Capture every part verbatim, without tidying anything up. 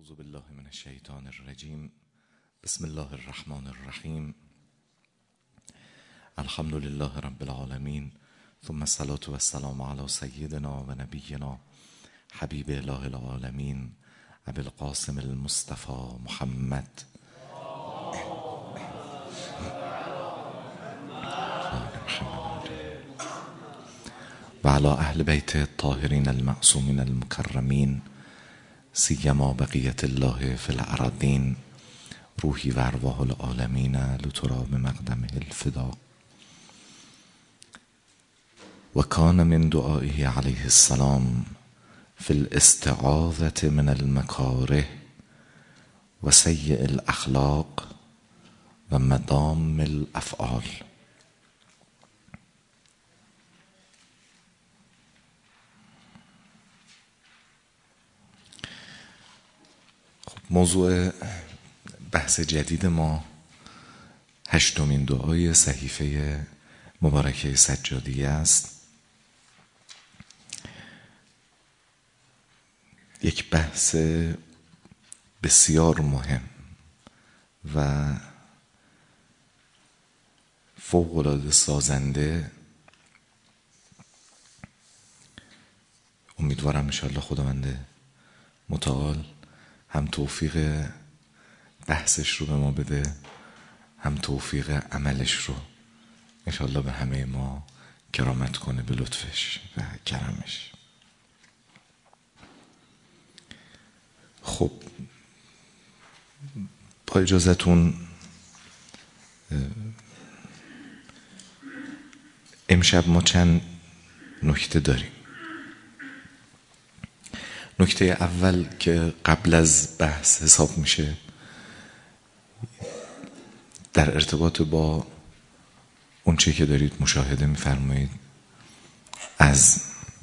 اعوذ بالله من الشیطان الرجیم. بسم الله الرحمن الرحیم. الحمد لله رب العالمین، ثم الصلاة و السلام علی سیدنا و نبینا حبیب اله العالمین ابی القاسم المصطفى محمد و علی اهل بیت الطاهرین المعصومین المکرمین، سیما بقیت الله فی الارضین، روحی و ارواح العالمین لترا بمقدمه الفدا. و کان من دعائه علیه السلام فی الاستعاذة من المکاره و سیء الاخلاق و مدام الافعال. موضوع بحث جدید ما هشتمین دعای صحیفه مبارکه سجادیه است. یک بحث بسیار مهم و فوق‌العاده سازنده. امیدوارم انشاءالله خداوند متعال هم توفیق بحثش رو به ما بده، هم توفیق عملش رو انشاءالله به همه ما کرامت کنه به لطفش و کرمش. خب با اجازتون امشب ما چند نکته داریم. نکته اول که قبل از بحث حساب میشه در ارتباط با اون چه که دارید مشاهده میفرمایید از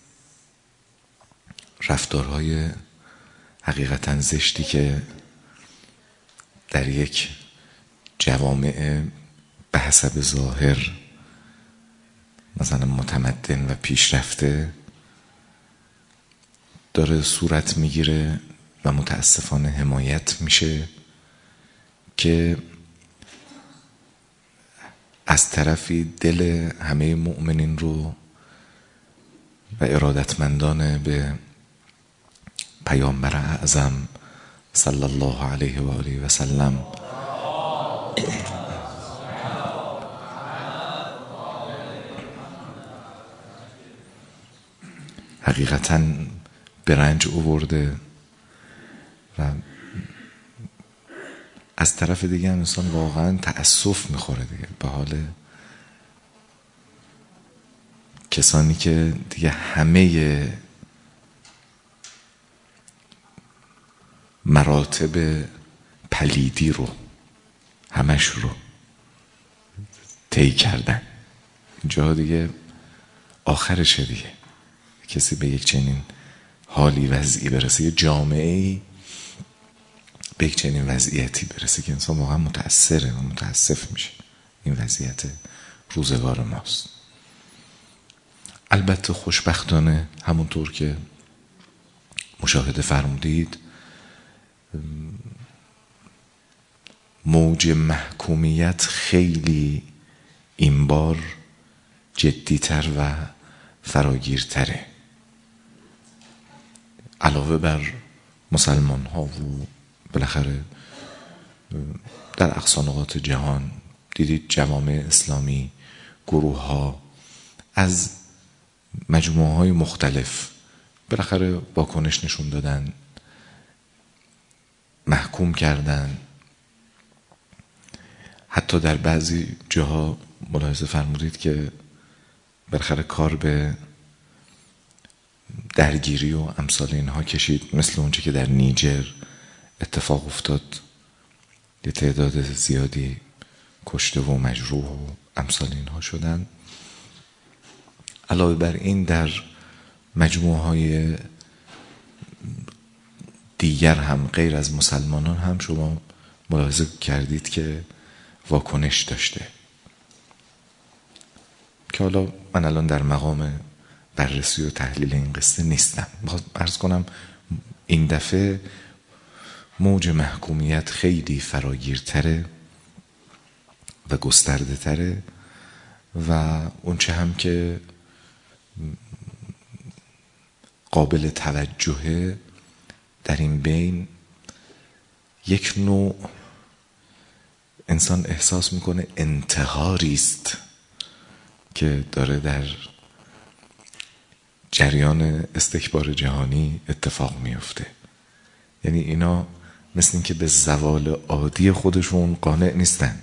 رفتارهای حقیقتا زشتی که در یک جوامع به حسب ظاهر مثلا متمدن و پیشرفته داره صورت میگیره و متاسفانه حمایت میشه که از طرفی دل همه مؤمنین رو و ارادتمندان به پیامبر اعظم صلی الله علیه و آله و سلم حقیقتاً به رنج آورده و از طرف دیگه انسان واقعا تأسف میخوره دیگه به حال کسانی که دیگه همه مراتب پلیدی رو همش رو طی کردن. اینجا دیگه آخرشه دیگه کسی به یک چنین حالی وضعی برسه، یه جامعه‌ای به یک چنین وضعیتی برسه که انسان واقعا متأثره و متأسف میشه. این وضعیت روزگار ماست. البته خوشبختانه همونطور که مشاهده فرمودید موج محکومیت خیلی این بار جدیتر و فراگیرتره. علاوه بر مسلمان ها و بالاخره در اقصا نقاط جهان دیدید جوامع اسلامی، گروه ها از مجموعه های مختلف بالاخره واکنش نشون دادن، محکوم کردن. حتی در بعضی جاها ملاحظه فرمودید که بالاخره کار به درگیری و امثال اینها کشید، مثل اونچه که در نیجر اتفاق افتاد، یه تعداد زیادی کشته و مجروح و امثال اینها شدن. علاوه بر این در مجموعه های دیگر هم غیر از مسلمانان هم شما ملاحظه کردید که واکنش داشته، که حالا من الان در مقام بررسی و تحلیل این قصه نیستم. میخوام عرض کنم این دفعه موج محکومیت خیلی فراگیرتره و گسترده تره و اون چه هم که قابل توجهه در این بین یک نوع انسان احساس میکنه انتحاری است که داره در جریان استکبار جهانی اتفاق میفته. یعنی اینا مثل این که به زوال عادی خودشون قانع نیستن.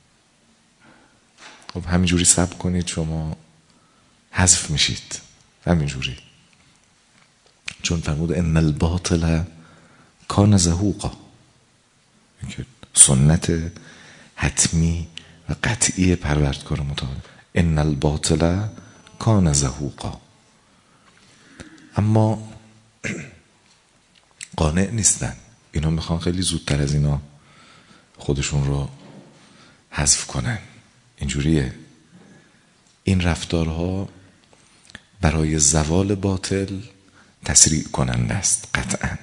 خب همینجوری صبر کنید شما حذف میشید همینجوری، چون فرمود ان الباطل کان زهوقا، سنت حتمی و قطعی پروردگار متعال، ان الباطل کان زهوقا. اما قانع نیستن، اینا میخوان خیلی زودتر از اینا خودشون رو حذف کنن. اینجوریه. این رفتارها برای زوال باطل تسریع کننده است قطعا.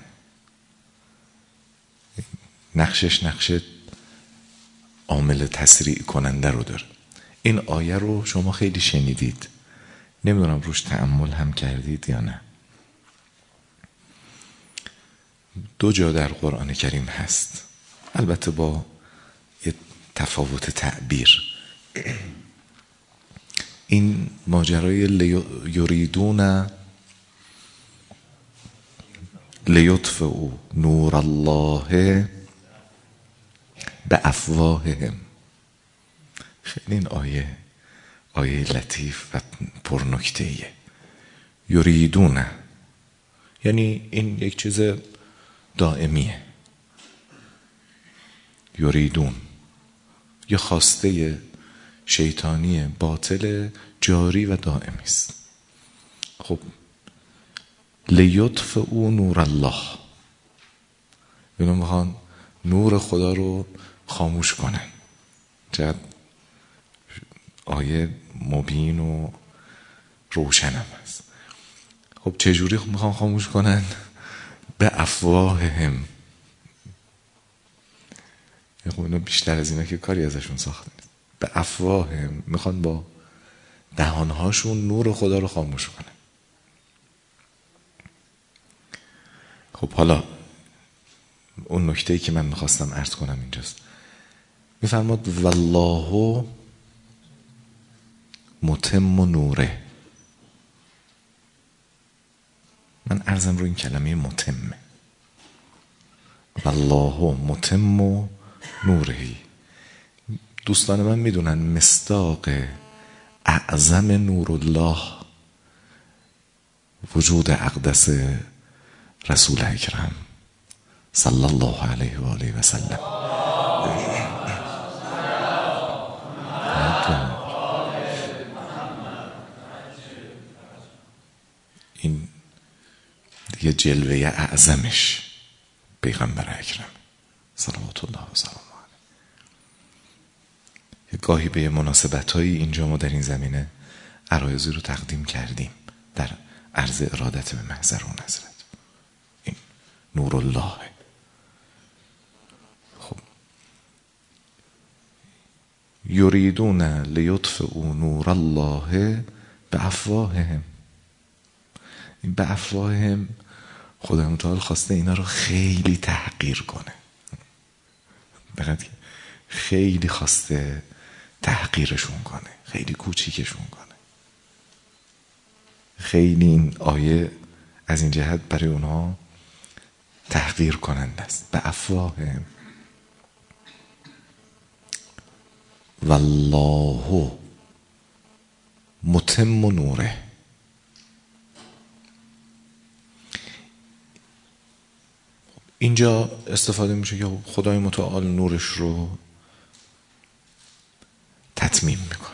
نقشش نقش عامل تسریع کننده رو داره. این آیه رو شما خیلی شنیدید، نمیدونم روش تأمل هم کردید یا نه. دو جا در قرآن کریم هست، البته با یه تفاوت تعبیر. این ماجرای یریدون لیطفئوا نور الله بافواههم. خیلی این آیه آیه لطیف و پرنکته‌ایه. یریدون یعنی این یک چیز دائمیه. یریدون یه خواسته شیطانی باطل جاری و دائمی است. خب لیطفئوا نور الله، اینا میخوان نور خدا رو خاموش کنن. چقدر آیه مبین و روشن هم هست. خب چجوری میخوان خاموش کنن؟ به افواههم. خب اینا بیشتر از اینا که کاری ازشون ساخته نیست. به افواههم میخوان با دهانهاشون نور خدا رو خاموش کنن. خب حالا اون نکته‌ای که من میخواستم عرض کنم اینجاست. میفرماد والله متم نوره. من عرضم رو این کلمه متمه. والله متم نورهی. دوستان من میدونن مصداق اعظم نور الله وجود اقدس رسول اکرم صلی الله علیه و آله و سلم. این دیگه جلوه اعظمش پیغمبر اکرم صلوات الله و سلام علیه. گاهی به مناسبت‌هایی اینجا ما در این زمینه عرایضی رو تقدیم کردیم در عرض ارادت به محضر اون حضرت. این نور الله. خب یریدون لیطفئوا نور الله بافواههم. این به افواههم خدا متعال خواسته اینا رو خیلی تحقیر کنه. دقیقاً خیلی خواسته تحقیرشون کنه، خیلی کوچیکشون کنه. خیلی این آیه از این جهت برای اونها تحقیر کننده است. به افواههم والله متم نوره. اینجا استفاده میشه که خدای متعال نورش رو تتمیم میکنه.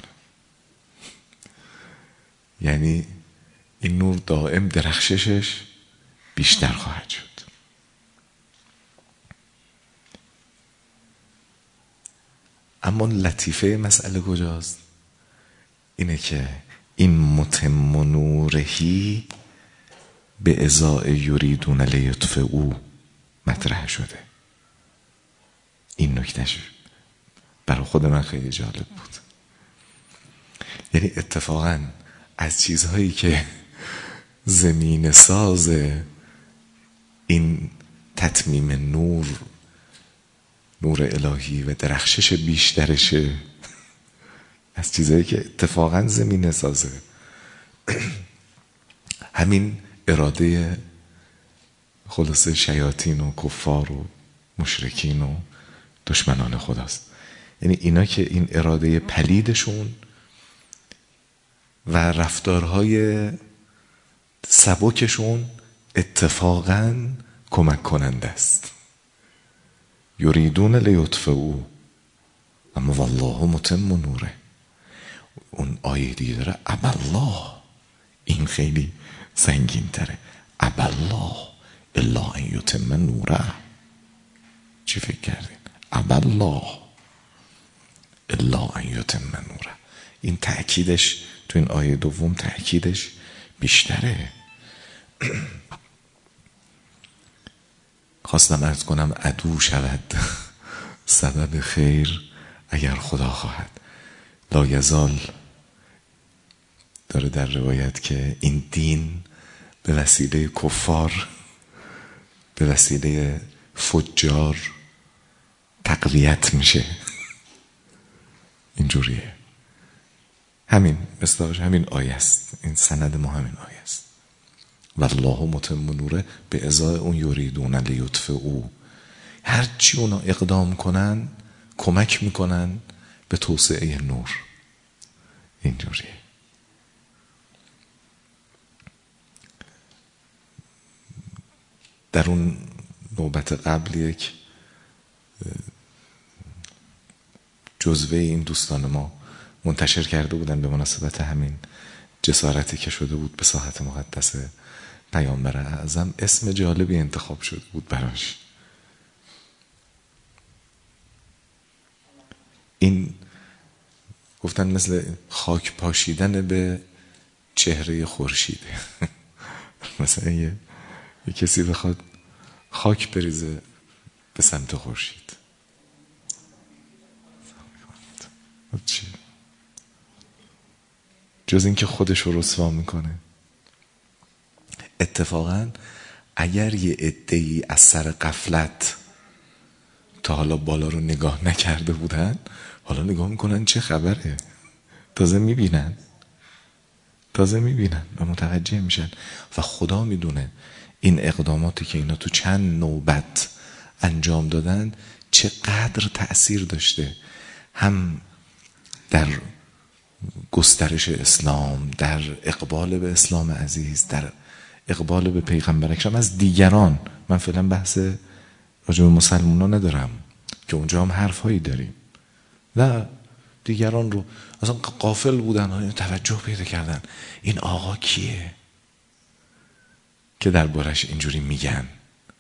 یعنی این نور دائم درخششش بیشتر خواهد شد. اما لطیفه مسئله کجاست؟ اینه که این متم نورهی به ازای یریدون لیطفئوا مطرح شده. این نکتهش برای خود من خیلی جالب بود. یعنی اتفاقا از چیزهایی که زمین ساز این تتمیم نور نور الهی و درخشش بیشترشه، از چیزهایی که اتفاقا زمین سازه همین اراده خلاصه شیاطین و کفار و مشرکین و دشمنان خداست. یعنی اینا که این اراده پلیدشون و رفتارهای سبکشون اتفاقا کمک کننده است. یریدون لیطفئوا اما والله متم نوره. اون آیه دیگه داره ابالله، این خیلی سنگین تره، ابالله الا ان یتم نوره. چی فکر کردین؟ ابالله الا ان یتم نوره. این تأکیدش تو این آیه دوم تأکیدش بیشتره. خواستم عرض کنم عدو شود سبب خیر اگر خدا خواهد. لا یزال داره در روایت که این دین به وسیله کفار، به وسیله فجار تقویت میشه. اینجوریه. همین مصداقش همین آیه است. این سند ما همین آیه است. والله متم نوره به ازای اون یریدون لیطفئوا. هر چی اونا اقدام کنن کمک میکنن به توسعه نور. اینجوریه. در اون نوبت قبل یک جزوه این دوستان ما منتشر کرده بودن به مناسبت همین جسارتی که شده بود به ساحت مقدس پیامبر اعظم. اسم جالبی انتخاب شده بود براش. این گفتن مثل خاک پاشیدن به چهره خورشیده. مثلا یه, یه کسی بخواد خاک بریزه به سمت خورشید. چی؟ جز این که خودش رو رسوا میکنه. اتفاقا اگر یه عده‌ای از سر غفلت تا حالا بالا رو نگاه نکرده بودن، حالا نگاه میکنن چه خبره، تازه میبینن تازه میبینن و متوجه میشن. و خدا میدونه این اقداماتی که اینا تو چند نوبت انجام دادن چقدر تأثیر داشته، هم در گسترش اسلام، در اقبال به اسلام عزیز، در اقبال به پیغمبر اکرم از دیگران. من فعلا بحث راجع به مسلمانان ندارم که اونجا هم حرف هایی داریم، نه دیگران رو اصلا غافل بودن، توجه پیدا کردن این آقا کیه که دربارش اینجوری میگن،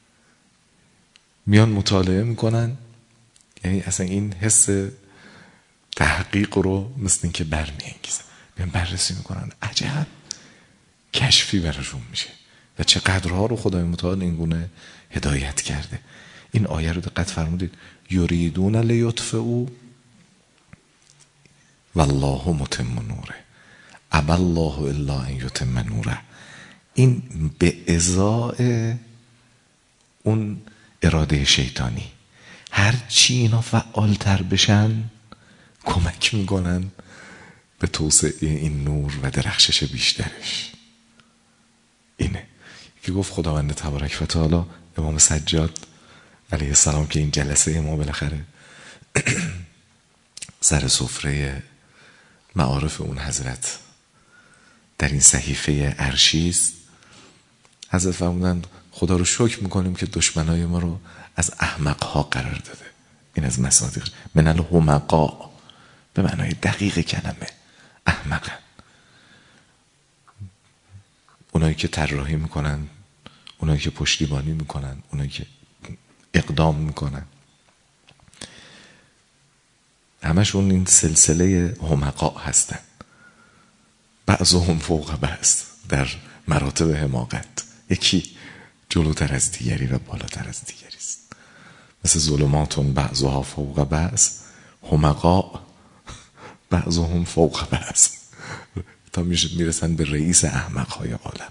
میان مطالعه میکنن. یعنی اصلا این حس تحقیق رو مثل این که برمیانگیزن، میان بررسی میکنن، عجب کشفی براشون میشه و چه قدرها رو خدای متعال این گونه هدایت کرده. این آیه رو دقت فرمودید، یریدون لیطفئوا والله متم نوره ابی الله الا ان یتم نوره. این به ازای اون اراده شیطانی، هر چی اینا فعالتر بشن کمک میکنن به توسعه این نور و درخشش بیشترش. اینه که گفت خداوند تبارک و تعالی امام سجاد علیه السلام که این جلسه ما بالاخره سر سفره معارف اون حضرت در این صحیفه عرشی است، حضرت فرمودن خدا رو شکر میکنیم که دشمنای ما رو از احمقها قرار داده. این از مصادیق من الحمقا به معنای دقیق کلمه احمقن. اونایی که طراحی میکنن، اونایی که پشتیبانی میکنن، اونایی که اقدام میکنن، همشون این سلسله حمقا هستن. بعضهم فوق بعض در مراتب حماقت، یکی جلوتر از دیگری و بالاتر از دیگری است. مثل ظلماتون بعضها فوق بعض، همقا بعضهم فوق بعض، تا میرسن به رئیس احمقهای عالم.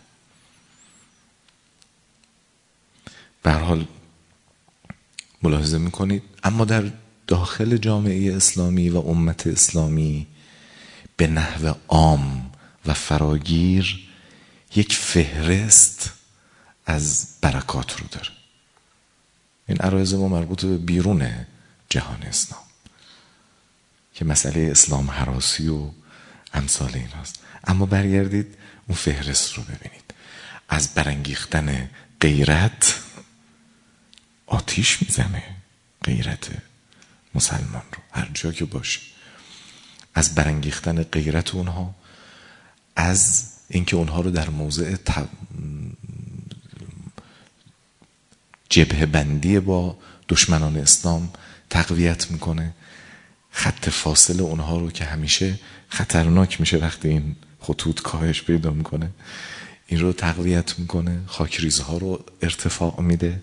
به هر حال ملاحظه میکنید اما در داخل جامعه اسلامی و امت اسلامی به نحو عام و فراگیر یک فهرست از برکات رو داره. این عرایض ما مربوط به بیرون جهان اسلام که مسئله اسلام هراسی و امثال این هست. اما برگردید اون فهرست رو ببینید. از برانگیختن غیرت آتیش میزنه غیرت مسلمان رو هر جا که باشه، از برانگیختن غیرت اونها، از اینکه اونها رو در موضع ت... جبهه بندی با دشمنان اسلام تقویت میکنه، خط فاصله اونها رو که همیشه خطرناک میشه وقتی این خطوط کاهش پیدا میکنه، این رو تقویت میکنه، خاکریزها رو ارتفاع میده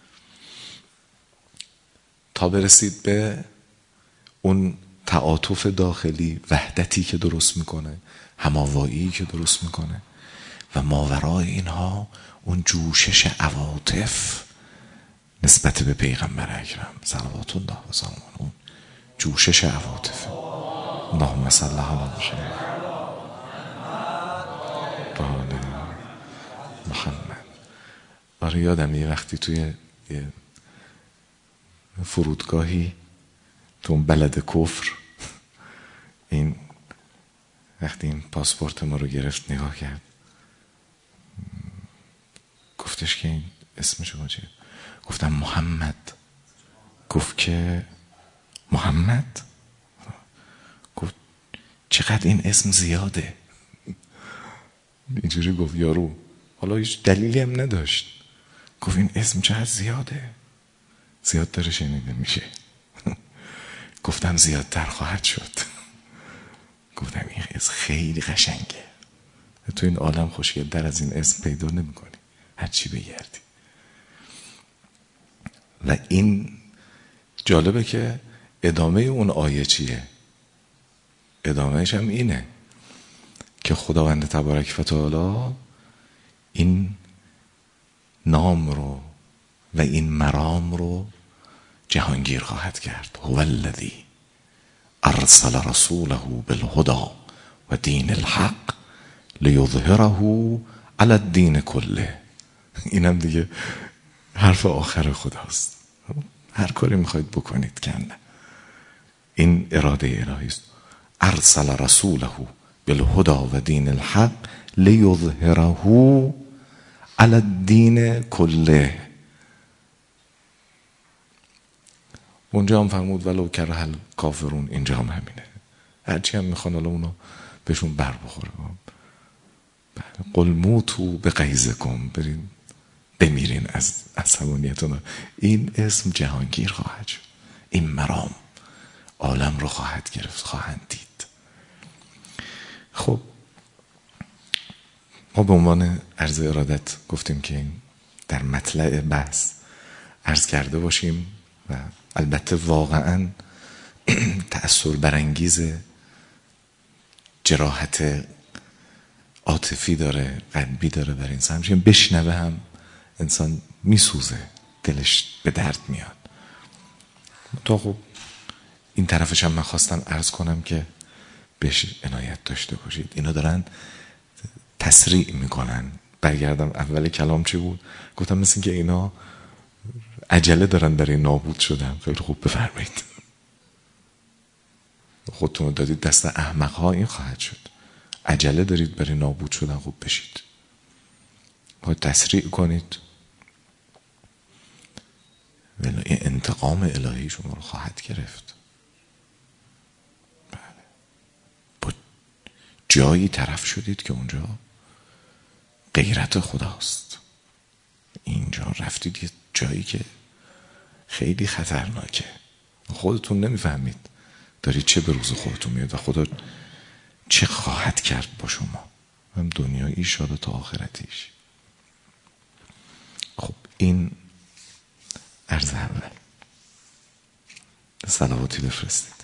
تا برسید به اون تعاطف داخلی، وحدتی که درست میکنه، هماوایی که درست میکنه و ماورای اینها اون جوشش عواطف نسبت به پیغمبر اکرم صلوات الله و سلامه، اون جوشش عواطف. اللهم صل علی محمد. آره یادم یه وقتی توی یه فرودگاهی تو اون بلد کفر، این وقتی این پاسپورت ما رو گرفت نگاه کرد، گفتش که این اسمشو چیه؟ گفتم محمد. گفت که محمد؟ گفت چقدر این اسم زیاده. اینجوری گفت یارو، حالا هیچ دلیلی هم نداشت، گفت این اسم چقدر زیاده، زیاد داره شنیده میشه. گفتم زیادتر خواهد شد. گفتم این اسم خیلی قشنگه، تو این عالم خوشگل در از این اسم پیدا نمی کنی هر چی بگردی. و این جالبه که ادامه اون آیه چیه؟ ادامهش هم اینه که خداوند تبارک و تعالی این نام رو و این مرام رو جهانگیر خواهد کرد. هو الذی ارسل رسوله بالهدى و دین الحق لیظهره علی الدین کله. اینم دیگه حرف آخر خداست، هر کاری میخواید بکنید کنه، این اراده الهی است. ارسل رسوله بالهدى و دین الحق لیظهره علی الدین کله. اونجا هم فرمود ولو کره الکافرون، اینجا هم همینه، هرچی هم میخوان حالا اونو بهشون بر بخوره. قل موتوا بغیظکم، برین بمیرین از عصبانیتون. این اسم جهانگیر خواهد شد، این مرام عالم رو خواهد گرفت، خواهند دید. خب ما به عنوان عرض ارادت گفتیم که این در مطلع بحث عرض کرده باشیم و البته واقعا تأثیر برانگیز، جراحت عاطفی داره، قلبی داره برای انسان. همچنین بشنوه هم انسان میسوزه، دلش به درد میاد. تا خب این طرفش هم من خواستم عرض کنم که بهش عنایت داشته باشید. اینا دارن تسریع میکنن. برگردم اول کلام چی بود؟ گفتم مثل که اینا عجله دارن برای نابود شدن. خیلی خوب، بفرمایید. خودتون رو دادید دست احمقها، این خواهد شد. عجله دارید برای نابود شدن، خوب بشید، باید تسریع کنید، ولی این انتقام الهی شما رو خواهد گرفت. بله. با جایی طرف شدید که اونجا غیرت خداست. اینجا رفتید یه جایی که خیلی خطرناکه، خودتون نمیفهمید دارید چه به روز خودتون میاد و خدا چه خواهد کرد با شما، هم دنیاییش شده تا آخرتیش. خب این عرض اول. صلواتی بفرستید.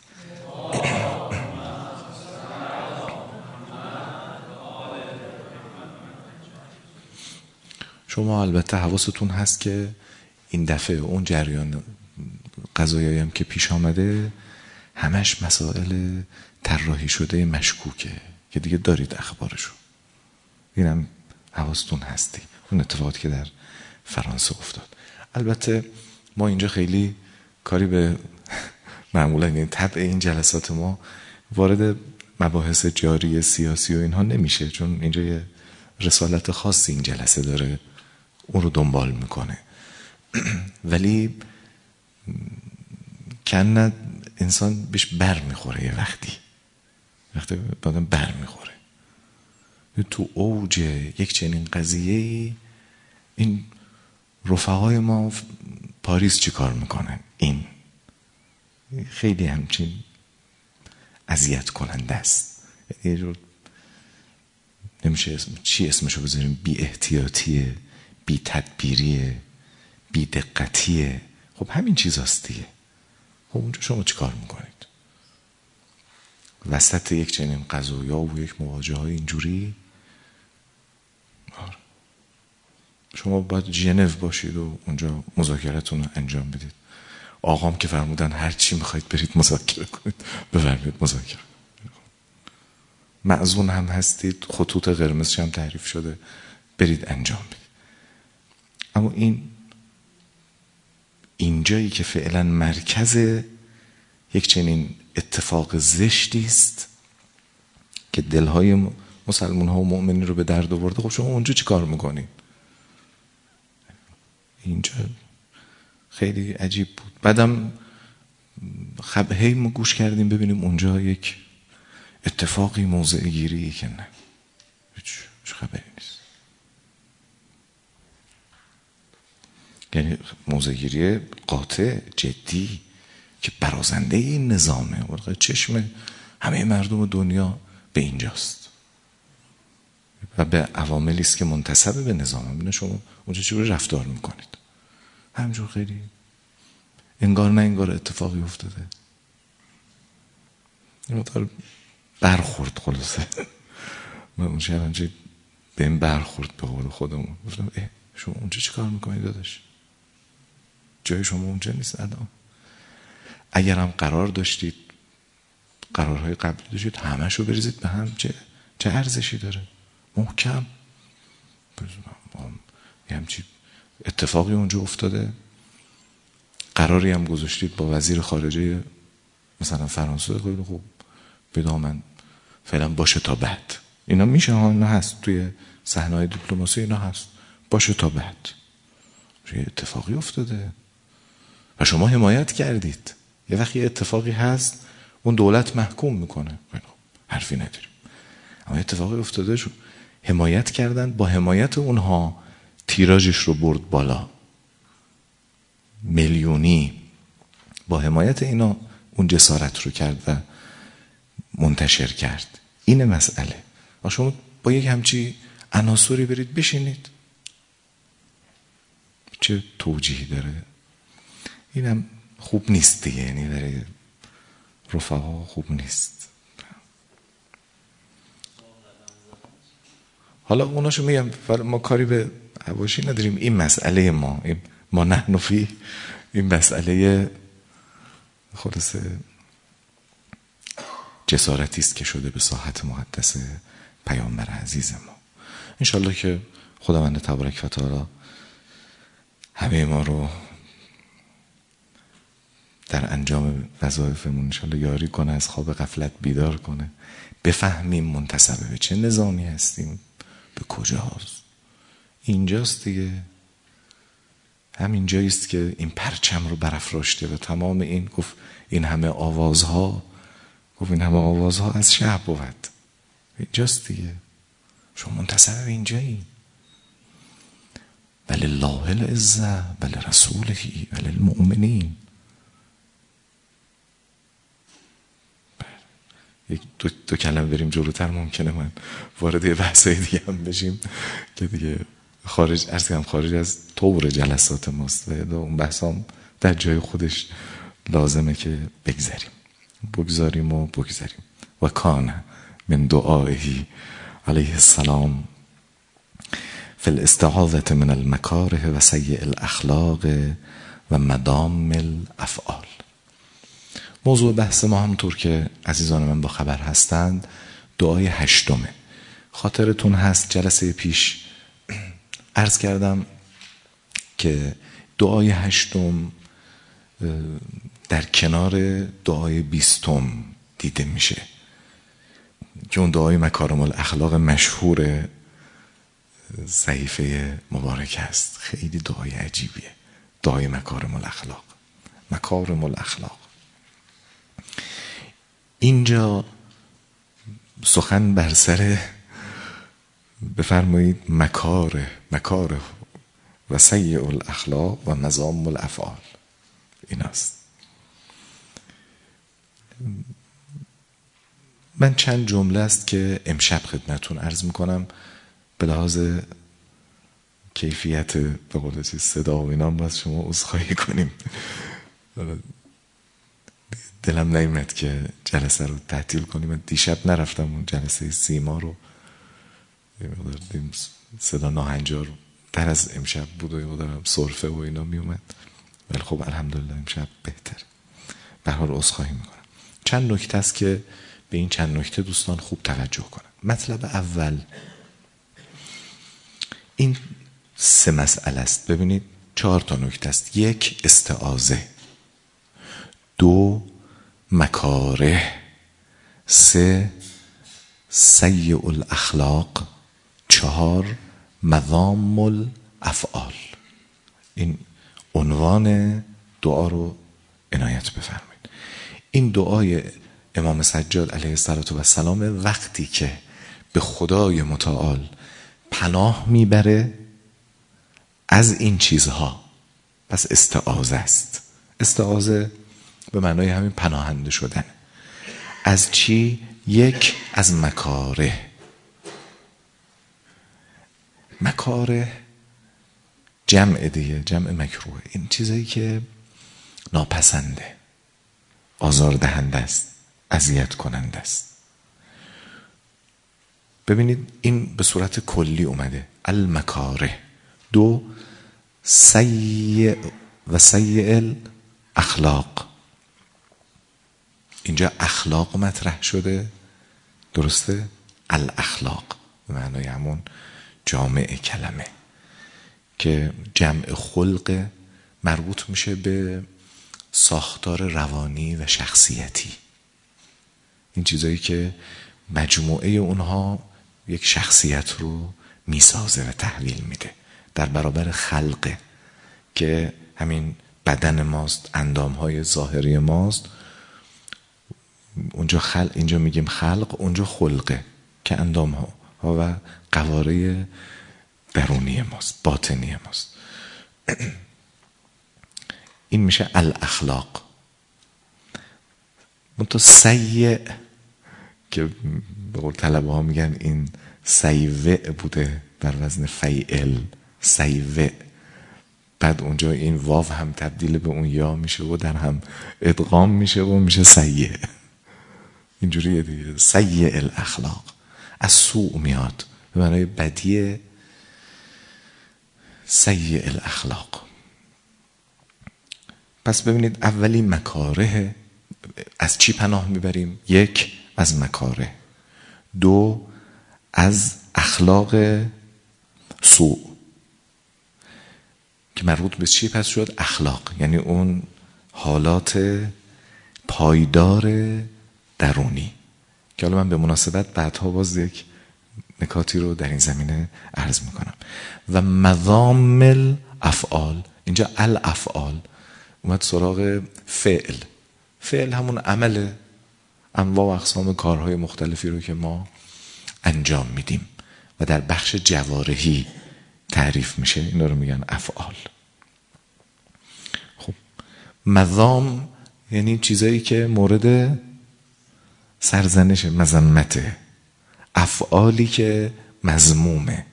شما البته حواستون هست که این دفعه اون جریان قضایی هم که پیش آمده همش مسائل طراحی شده مشکوکه که دیگه دارید اخبارشو. اینم حواستون هستی اون اتفاقاتی که در فرانسه افتاد. البته ما اینجا خیلی کاری به معمولا این طبع این جلسات ما وارد مباحث جاری سیاسی و اینها نمیشه، چون اینجا یه رسالت خاصی این جلسه داره اون رو دنبال میکنه. ولی کنه انسان بهش بر میخوره یه وقتی وقتی بعدم بر میخوره تو اوج یک چنین قضیه. این رفقای ما پاریس چی کار میکنن؟ این خیلی همچین اذیت کننده است. یه جور نمیشه اسم چی اسمشو بذاریم، بی احتیاطیه، بی تدبیریه، بی دقتیه. خب همین چیز هست دیگه. خب اونجا شما چی کار میکنید؟ وسط یک چنین قضایا و یک مواجهه های اینجوری شما باید ژنو باشید و اونجا مذاکرتون رو انجام بدید. آقام که فرمودن هر چی میخواید برید مذاکره کنید، بفرمایید مذاکره. معزون هم هستید، خطوط قرمزش هم تعریف شده، برید انجام بدید. اما این اینجایی که فعلا مرکز یک چنین اتفاق زشتی است که دلهای مسلمان ها و مؤمنین رو به درد آورده. خب شما اونجا چی کار میکنید؟ اینجا خیلی عجیب بود. بعدم خب هی ما گوش کردیم ببینیم اونجا یک اتفاقی موضع گیری که نه، هیچ خبری نیست. یعنی موضع گیری قاطع جدی که برازنده این نظامه. چشم همه مردم دنیا به اینجاست و به عواملی است که منتسب به نظام. ببینید شما اونجا چجوری رفتار میکنید. همینجور خیلی انگار نه انگار اتفاقی افتاده. این مطور برخورد خلاصه. من اون شب همچه به این برخورد به قول خودمون گفتم اه شما اونجا چی کار میکنید داداش؟ جای شما اونجا نیست الان. اگر هم قرار داشتید قرارهای قبلی داشتید همه شو بریزید به هم. چه چه ارزشی داره؟ محکم یه همچی اتفاقی اونجا افتاده، قراری هم گذاشتید با وزیر خارجه مثلا فرانسه، خیلی خوب بدامن فعلا باشه تا بعد. اینا میشه ها، اینا هست توی صحنه‌های دیپلماسی، اینا هست باشه تا بعد. یه اتفاقی افتاده و شما حمایت کردید. یه وقتی اتفاقی هست اون دولت محکوم میکنه، حرفی نداریم. اما اتفاقی افتاده شو حمایت کردن، با حمایت اونها تیراژش رو برد بالا، میلیونی. با حمایت اینا اون جسارت رو کرد و منتشر کرد. این مسئله. و شما با یک همچی عناصری برید بشینید، چه توجیهی داره؟ اینم خوب نیست دیگه. یعنی برای رفقا خوب نیست. حالا اوناشو میگم ما کاری به حواشی نداریم. این مسئله ما، این ما نحنفی، این مسئله خلاصه جسارتی است که شده به ساحت مقدس پیامبر عزیز ما. انشالله که خداوند تبارک و تعالی همه ما رو در انجام وظایفمون انشالله یاری کنه، از خواب غفلت بیدار کنه، بفهمیم منتسب به چه نظامی هستیم، به کجاست. اینجاست دیگه. همین جاییست که این پرچم رو برافراشته و تمام این گفت این همه آوازها، گفت این همه آوازها از شعب بود. اینجاست دیگه. شما منتسب به اینجایی. ولله العزة ولرسوله وللمؤمنین. یک دو, دو کلمه بریم جلوتر ممکنه من وارد یه بحثای دیگه هم بشیم که دیگه خارج عرض کنم خارج از طور جلسات ماست و اون بحث هم در جای خودش لازمه که بگذریم بگذاریم و بگذاریم. و کان من دعائه علیه السلام فی الاستعاذة من المکاره و سیء الاخلاق و مدام الافعال. موضوع بحث ما همونطور که عزیزان من با خبر هستند دعای هشتمه. خاطرتون هست جلسه پیش عرض کردم که دعای هشتم در کنار دعای بیستم دیده میشه که اون دعای مکارم الاخلاق مشهور صحیفه مبارک است. خیلی دعای عجیبیه دعای مکارم الاخلاق. مکارم الاخلاق اینجا سخن بر سر بفرمایید مکاره مکاره و سیء الاخلاق و مذام الافعال این است. من چند جمله است که امشب خدمتون عرض میکنم به لحاظ کیفیت به قول چیز صدا و اینا باید شما عذرخواهی کنیم. دلم نیامد که جلسه رو تعطیل کنیم. دیشب نرفتم اون جلسه سیما رو صدا ناهنجار تر از امشب بود و یادم سرفه و اینا می اومد ولی خب الحمدلله امشب بهتر. به هر حال عذرخواهی میکنم. چند نکته است که به این چند نکته دوستان خوب توجه کنن. مطلب اول این سه مسئله است. ببینید چهار تا نکته است. یک استعاذه، دو مکاره، سه سیء الاخلاق، چهار مذام الافعال. این عنوان دعا رو عنایت بفرمایید. این دعای امام سجاد علیه السلام وقتی که به خدای متعال پناه میبره از این چیزها، پس استعاذه است. استعاذه به معنای همین پناهنده شدن. از چی؟ یک، از مکاره. مکاره جمع دیگه، جمع مکروه. این چیزایی که ناپسنده، آزاردهنده است، اذیت کننده است. ببینید این به صورت کلی اومده المکاره. دو سیء و سیء الاخلاق. اینجا اخلاق مطرح شده، درسته؟ الاخلاق به معنای همون جامع کلمه که جمع خلق مربوط میشه به ساختار روانی و شخصیتی. این چیزایی که مجموعه اونها یک شخصیت رو میسازه و تحویل میده. در برابر خلقه که همین بدن ماست، اندامهای ظاهری ماست. اونجا خلق، اینجا میگیم خلق، اونجا خلقه که اندام ها و قواره درونی ماست، باطنی ماست. این میشه الاخلاق. منتها سیء که به قول طلبه ها میگن این سیوع بوده بر وزن فیعل، سیوع. بعد اونجا این واو هم تبدیل به اون یا میشه و در هم ادغام میشه و میشه سیء. اینجوریه دیگه. سیء الاخلاق از سوء میاد به معنای بدی. سیء الاخلاق. پس ببینید اولی مکاره. از چی پناه میبریم؟ یک، از مکاره. دو، از اخلاق سوء که مربوط به چی پس شد؟ اخلاق، یعنی اون حالات پایدار درونی که حالا من به مناسبت بعدها باز یک نکاتی رو در این زمینه عرض میکنم. و مذام الافعال. اینجا الافعال اومد سراغ فعل. فعل همون عمل، انواع و اقسام کارهای مختلفی رو که ما انجام میدیم و در بخش جوارحی تعریف میشه. اینا رو میگن افعال. خب مذام یعنی چیزایی که مورد سرزنش، مذمته. افعالی که مذمومه،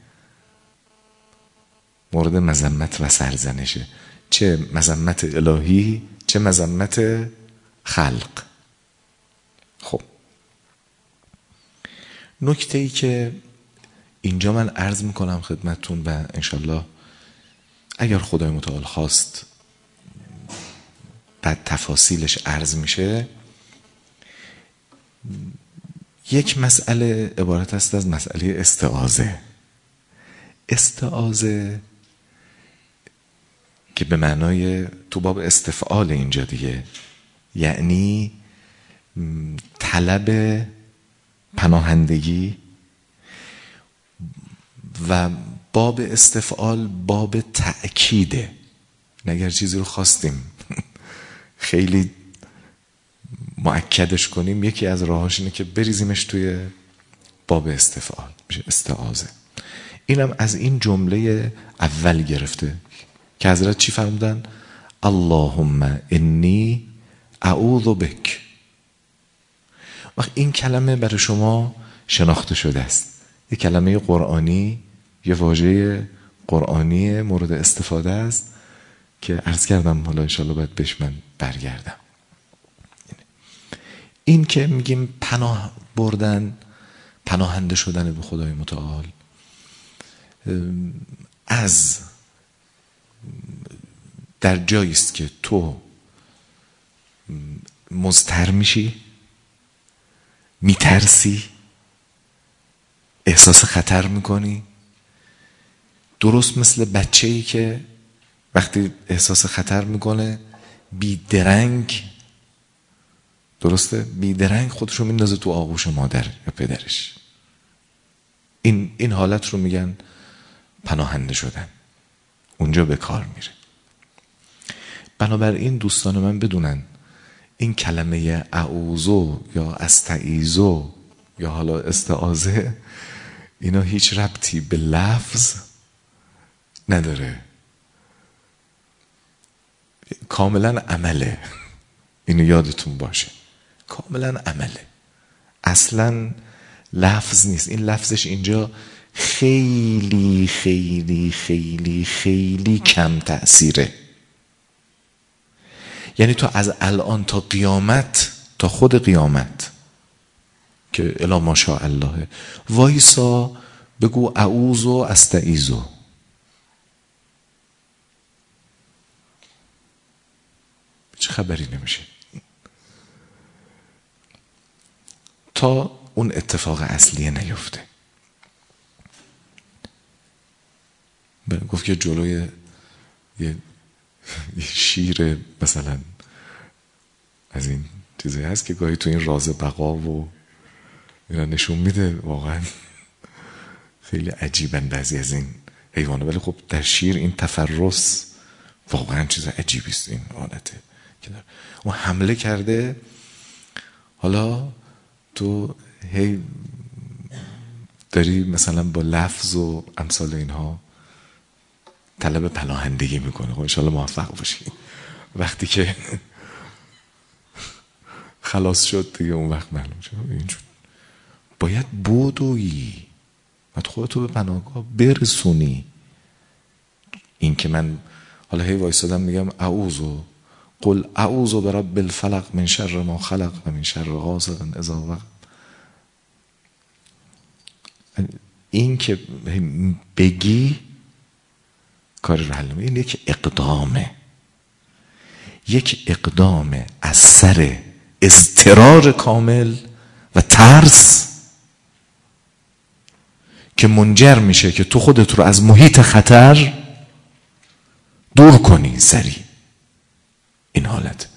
مورد مذمت و سرزنشه. چه مذمت الهی چه مذمت خلق. خب نکته ای که اینجا من عرض میکنم خدمتتون و انشالله اگر خدای متعال خواست بعد تفاصیلش عرض میشه، یک مسئله عبارت است از مسئله استعاذه. استعاذه که به معنای تو باب استفعال اینجا دیگه، یعنی طلب پناهندگی، و باب استفعال باب تأکیده. اگر چیزی رو خواستیم خیلی مؤکدش کنیم، یکی از راهاش اینه که بریزیمش توی باب استفعال، میشه استعاذه. اینم از این جمله اول گرفته که حضرت چی فرمودن؟ اللهم انی اعوذ بک. وقت این کلمه برای شما شناخته شده است، یه کلمه قرآنی، یه واژه قرآنی مورد استفاده است که عرض کردم، حالا انشاءالله باید بهش من برگردم. این که میگیم پناه بردن، پناهنده شدن به خدای متعال، از در جایی است که تو مضطر میشی، میترسی، احساس خطر میکنی، درست مثل بچه‌ای که وقتی احساس خطر میکنه بیدرنگ، درسته؟ بیدرنگ خودشو میندازه تو آغوش مادر یا پدرش. این این حالت رو میگن پناهنده شدن، اونجا به کار میره. بنابراین دوستان من بدونن این کلمه اعوذو یا استعیذو یا حالا استعاذه، اینا هیچ ربطی به لفظ نداره، کاملا عمله. اینو یادتون باشه، کاملا عمله، اصلا لفظ نیست. این لفظش اینجا خیلی خیلی خیلی خیلی کم تأثیره. یعنی تو از الان تا قیامت، تا خود قیامت که الا ماشاء الله، وایسا بگو اعوذ و استعیذ، چه خبری نمیشه تا اون اتفاق اصلیه نیفته. گفت که جلوی یه, یه شیر مثلا از این چیزی هست که گاهی تو این راز بقا و اینا نشون میده، واقعا خیلی عجیبن بعضی از این حیوانات، ولی خب در شیر این تفرس واقعا چیز عجیبی است. این حالته که اون حمله کرده، حالا تو هی داری مثلا با لفظ و امثال اینها طلب پناهندگی میکنه. خب انشالله موفق باشی. وقتی که خلاص شد دیگه اون وقت معلوم شد اینجور باید بودویی، باید خودتو به پناهگاه برسونی. این که من حالا هی وایسادم میگم اعوذ، قل اعوذ برب الفلق من شر ما خلق و من شر غاسق اذا وقب. این که بگی کار رو حل نمی‌کنه. این یک اقدامه، یک اقدام از سر اضطرار کامل و ترس که منجر میشه که تو خودت رو از محیط خطر دور کنی سریع. این حالت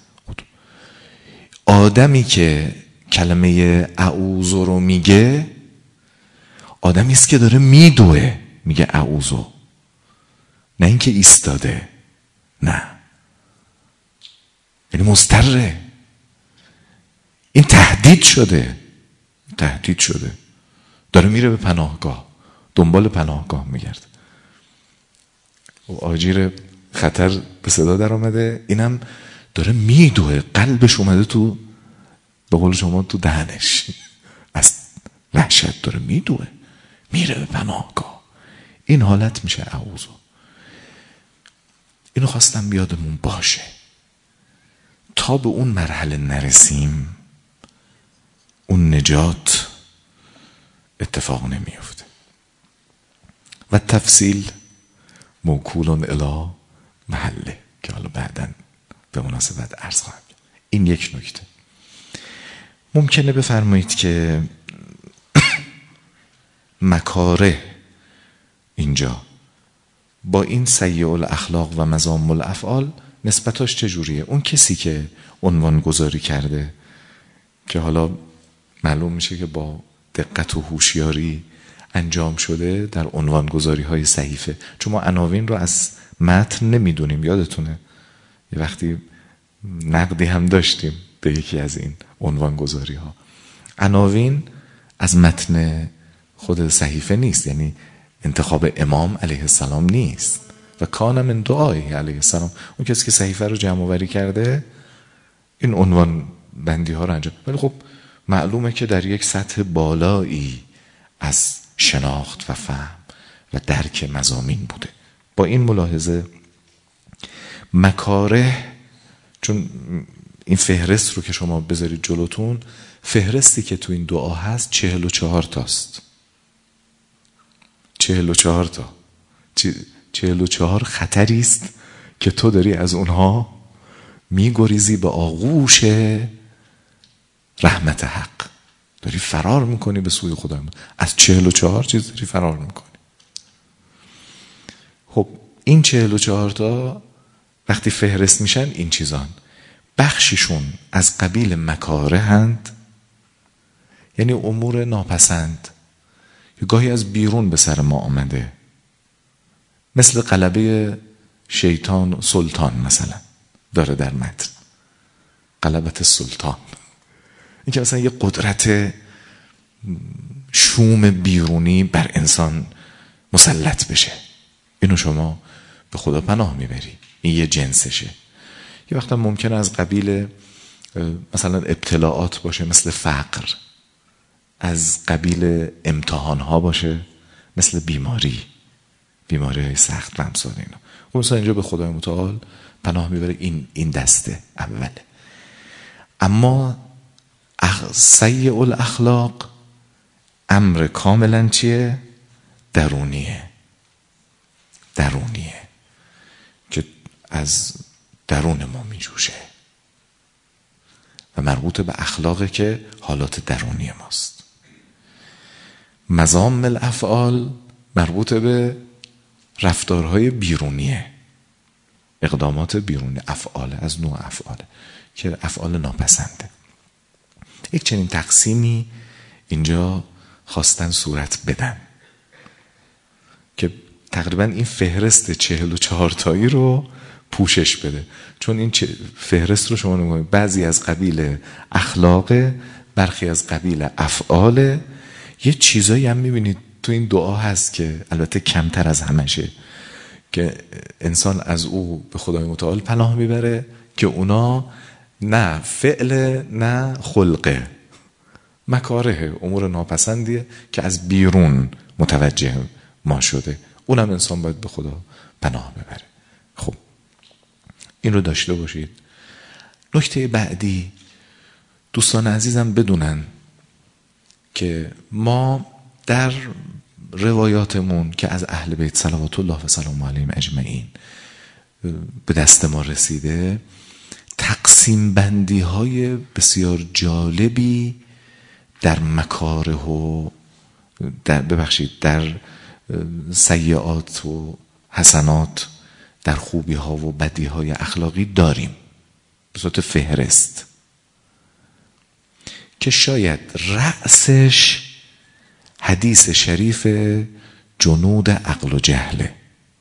آدمی که کلمه اعوذ رو میگه، آدمی است که داره میدوه، میگه اعوذ، نه اینکه ایستاده، نه، یعنی مضطره. این تهدید شده، تهدید شده، داره میره به پناهگاه، دنبال پناهگاه میگرده و آجیر خطر به صدا در آمده، اینم داره میدوه، قلبش اومده تو، به قول شما تو دهنش، از وحشت داره میدوه، میره به پناهگاه. این حالت میشه اعوذ. اینو خواستم بیادمون باشه. تا به اون مرحله نرسیم اون نجات اتفاق نمیفته. و تفصیل موکول الی محله که حالا بعداً به مناسبت عرض خواهم. این یک نکته. ممکنه بفرمایید که مکاره اینجا با این سیء الاخلاق و مذام الافعال نسبتاش چجوریه؟ اون کسی که عنوان گذاری کرده که حالا معلوم میشه که با دقت و هوشیاری انجام شده در عنوان گذاری های صحیفه، چون ما عناوین رو از متن نمیدونیم. یادتونه یه وقتی نقدی هم داشتیم به یکی از این عنوان گذاری ها. عناوین از متن خود صحیفه نیست، یعنی انتخاب امام علیه السلام نیست. و کان من دعای علیه السلام، اون کسی که صحیفه رو جمع آوری کرده این عنوان بندی ها رو انجام. ولی خب معلومه که در یک سطح بالایی از شناخت و فهم و درک مضامین بوده. با این ملاحظه مکاره، چون این فهرست رو که شما بذارید جلوتون، فهرستی که تو این دعا هست چهل و چهار تاست. چهل و چهار تا چهل و چهار خطری است که تو داری از اونها میگریزی به آغوش رحمت حق، داری فرار میکنی به سوی خدا. از چهل و چهار چیز داری فرار میکنی. خب این چهل و چهار تا وقتی فهرست میشن این چیزان بخششون از قبیل مکاره هند، یعنی امور ناپسند که گاهی از بیرون به سر ما آمده، مثل غلبه شیطان سلطان مثلا داره در متن، غلبت سلطان، این که مثلا یه قدرت شوم بیرونی بر انسان مسلط بشه، اینو شما به خدا پناه میبری، این یه جنسشه. یه وقتا ممکنه از قبیل مثلا ابتلاعات باشه مثل فقر، از قبیل امتحانها باشه مثل بیماری، بیماری های سخت و امثال اینا. خب مثلا اینجا به خدای متعال پناه میبره، این این دسته اوله. اما سیء الاخلاق امر کاملا چیه؟ درونیه. درونیه که از درون ما میجوشه و مربوط به اخلاقه که حالات درونی ماست. مذام الافعال مربوط به رفتارهای بیرونیه، اقدامات بیرونی، افعال از نوع افعال که افعال ناپسنده. یک چنین تقسیمی اینجا خواستن صورت بدن که تقریبا این فهرست چهل و چهار تایی رو پوشش بده، چون این فهرست رو شما نگاه بعضی از قبیل اخلاق، برخی از قبیل افعال. یه چیزایی هم میبینید تو این دعا هست که البته کمتر از همشه که انسان از او به خدای متعال پناه میبره که اونا نه فعل نه خلقه، مکاره، امور ناپسندیه که از بیرون متوجه ما شده، اونم انسان باید به خدا پناه ببره. خب این رو داشته باشید. نکته بعدی، دوستان عزیزم بدونن که ما در روایاتمون که از اهل بیت صلوات الله و سلام علیهم اجمعین به دست ما رسیده، تقسیم بندی های بسیار جالبی در مکاره و در ببخشید در سیئات و حسنات، در خوبی ها و بدی های اخلاقی داریم به صورت فهرست که شاید رأسش حدیث شریف جنود عقل و جهله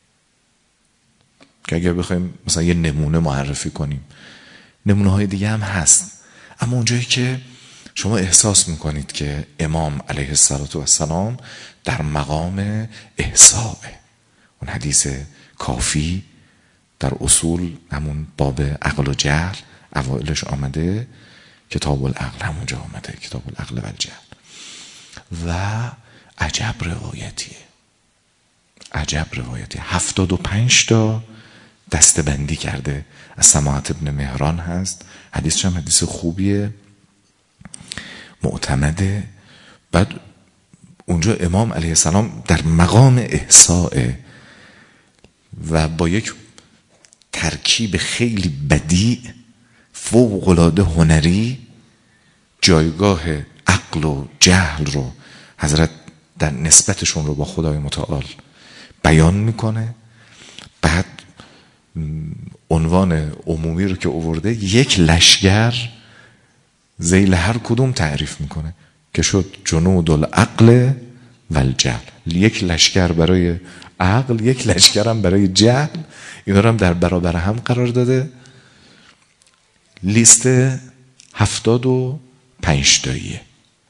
که اگر بخوایم مثلا یه نمونه معرفی کنیم، نمونه های دیگه هم هست، اما اونجایی که شما احساس میکنید که امام علیه السلام در مقام احساء، اون حدیث کافی در اصول همون باب عقل و جهل اوائلش آمده، کتاب العقل همونجا آمده، کتاب العقل و الجهل، و عجب روایتیه، عجب روایتیه. هفتاد و پنج تا دسته بندی کرده. از سماحت ابن مهران هست، حدیثش هم حدیث خوبیه، معتمده. بعد اونجا امام علیه السلام در مقام احصاء و با یک ترکیب خیلی بدیع فوق‌العاده هنری جایگاه عقل و جهل رو حضرت در نسبتشون رو با خدای متعال بیان میکنه. بعد عنوان عمومی رو که آورده یک لشگر ذیل هر کدوم تعریف میکنه که شد جنود العقل و الجهل. یک لشگر برای عقل، یک لشگر هم برای جهل، اینا رو هم در برابر هم قرار داده. لیست هفتاد و پنج تاییه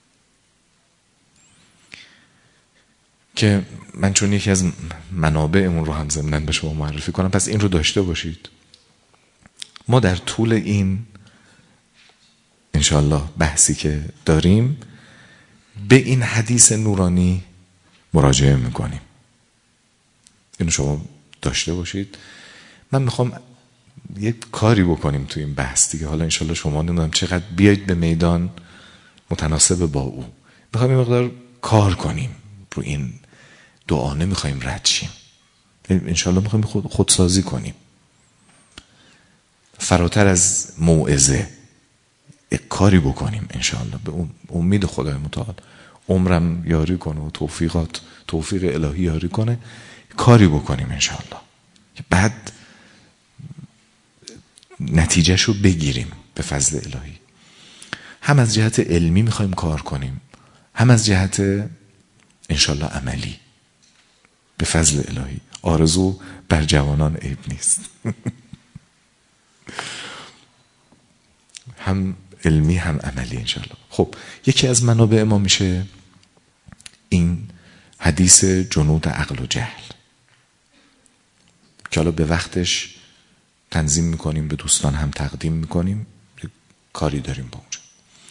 که من چون یکی از منابعمون رو هم ضمناً به شما معرفی کنم، پس این رو داشته باشید. ما در طول این انشالله بحثی که داریم به این حدیث نورانی مراجعه میکنیم، اینو شما داشته باشید. من میخوام یک کاری بکنیم تو این بحث دیگه. حالا انشالله شما نمیدونم چقدر بیاید به میدان متناسب با او. میخوایم این مقدار کار کنیم رو این دعا، نمیخوایم رد شیم. انشالله میخوایم خود خودسازی کنیم فراتر از موعظه، یک کاری بکنیم انشالله. به امید خدای متعال عمرم یاری کنه و توفیقات توفیق الهی یاری کنه، کاری بکنیم انشالله که بعد نتیجهش رو بگیریم به فضل الهی. هم از جهت علمی میخوایم کار کنیم، هم از جهت انشالله عملی به فضل الهی. آرزو بر جوانان عیب نیست. هم علمی هم عملی انشالله. خب یکی از منابع ما میشه این حدیث جنود عقل و جهل که حالا به وقتش تنظیم میکنیم، به دوستان هم تقدیم میکنیم، کاری داریم با اونجا.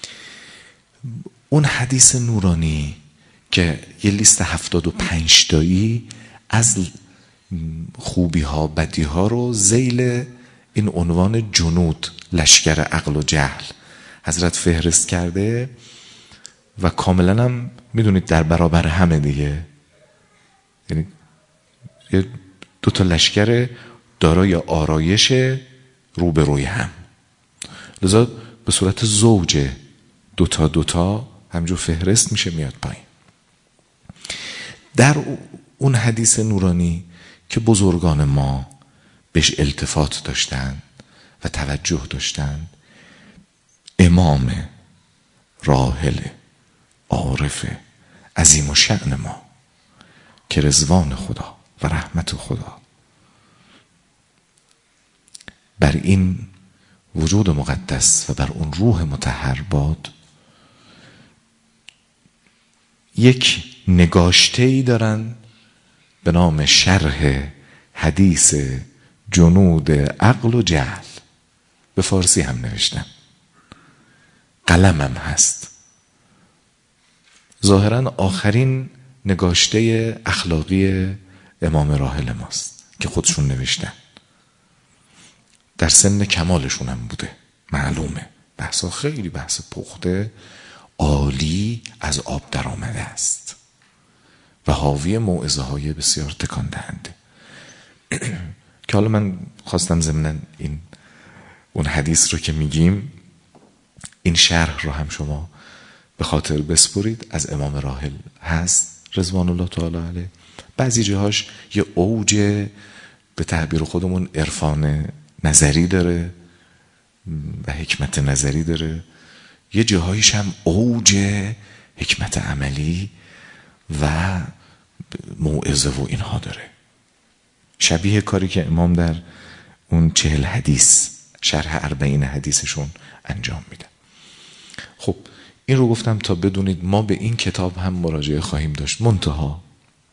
اون حدیث نورانی که یه لیست هفتاد و پنج تایی از خوبی ها بدی ها رو ذیل این عنوان جنود، لشکر عقل و جهل، حضرت فهرست کرده و کاملا هم میدونید در برابر همه دیگه. یعنی یه دو تا لشکر دارای آرایش روبروی هم، لذا به صورت زوجه دوتا دوتا همجور فهرست میشه میاد پایین. در اون حدیث نورانی که بزرگان ما بهش التفات داشتن و توجه داشتن، امام راحل عارف عظیم و شأن ما که رضوان خدا و رحمت خدا بر این وجود مقدس و بر اون روح مطهر باد، یک نگاشته‌ای دارن به نام شرح حدیث جنود عقل و جهل. به فارسی هم نوشتن، قلمم هست. ظاهرا آخرین نگاشته اخلاقی امام راحل ماست که خودشون نوشتن. در سن کمالشون هم بوده، معلومه. بحثا خیلی بحث پخته، عالی، از آب در آمده است و حاوی موعظه های بسیار تکان دهنده که حالا من خواستم ضمناً این اون حدیث رو که میگیم، این شرح رو هم شما به خاطر بسپرید. از امام راحل هست رضوان الله تعالی علیه. بعضی جاهاش یه اوج به تعبیر خودمون عرفان نظری داره و حکمت نظری داره، یه جاهایش هم اوج حکمت عملی و موعظه و اینها داره، شبیه کاری که امام در اون چهل حدیث شرح اربعین حدیثشون انجام میده. خب این رو گفتم تا بدونید ما به این کتاب هم مراجعه خواهیم داشت. منتها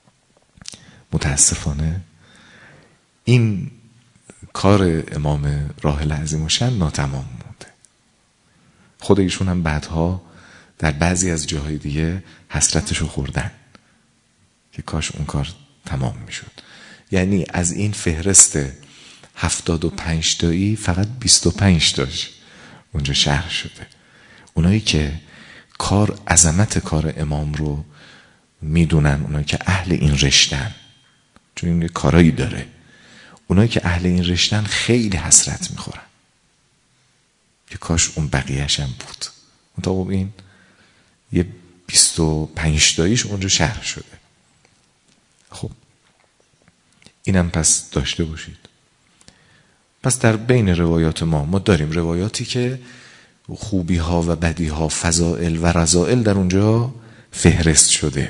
متاسفانه این کار امام راحل عظیم الشأن ناتمام مونده. خود ایشون هم بعدها در بعضی از جاهای دیگه حسرتشو خوردن که کاش اون کار تمام میشد. یعنی از این فهرست هفتاد و پنج تایی فقط بیست و پنج تاش اونجا شرح شده. اونایی که کار عظمت کار امام رو میدونن، اونایی که اهل این رشتن، چون این کارایی داره، اونایی که اهل این رشتن خیلی حسرت میخورن که کاش اون بقیه‌ش هم بود. منتها این یه بیست و پنج تاییش اونجا شرح شده. خب اینم پس داشته باشید. پس در بین روایات ما ما داریم روایاتی که خوبی ها و بدی ها، فضائل و رذائل در اونجا فهرست شده.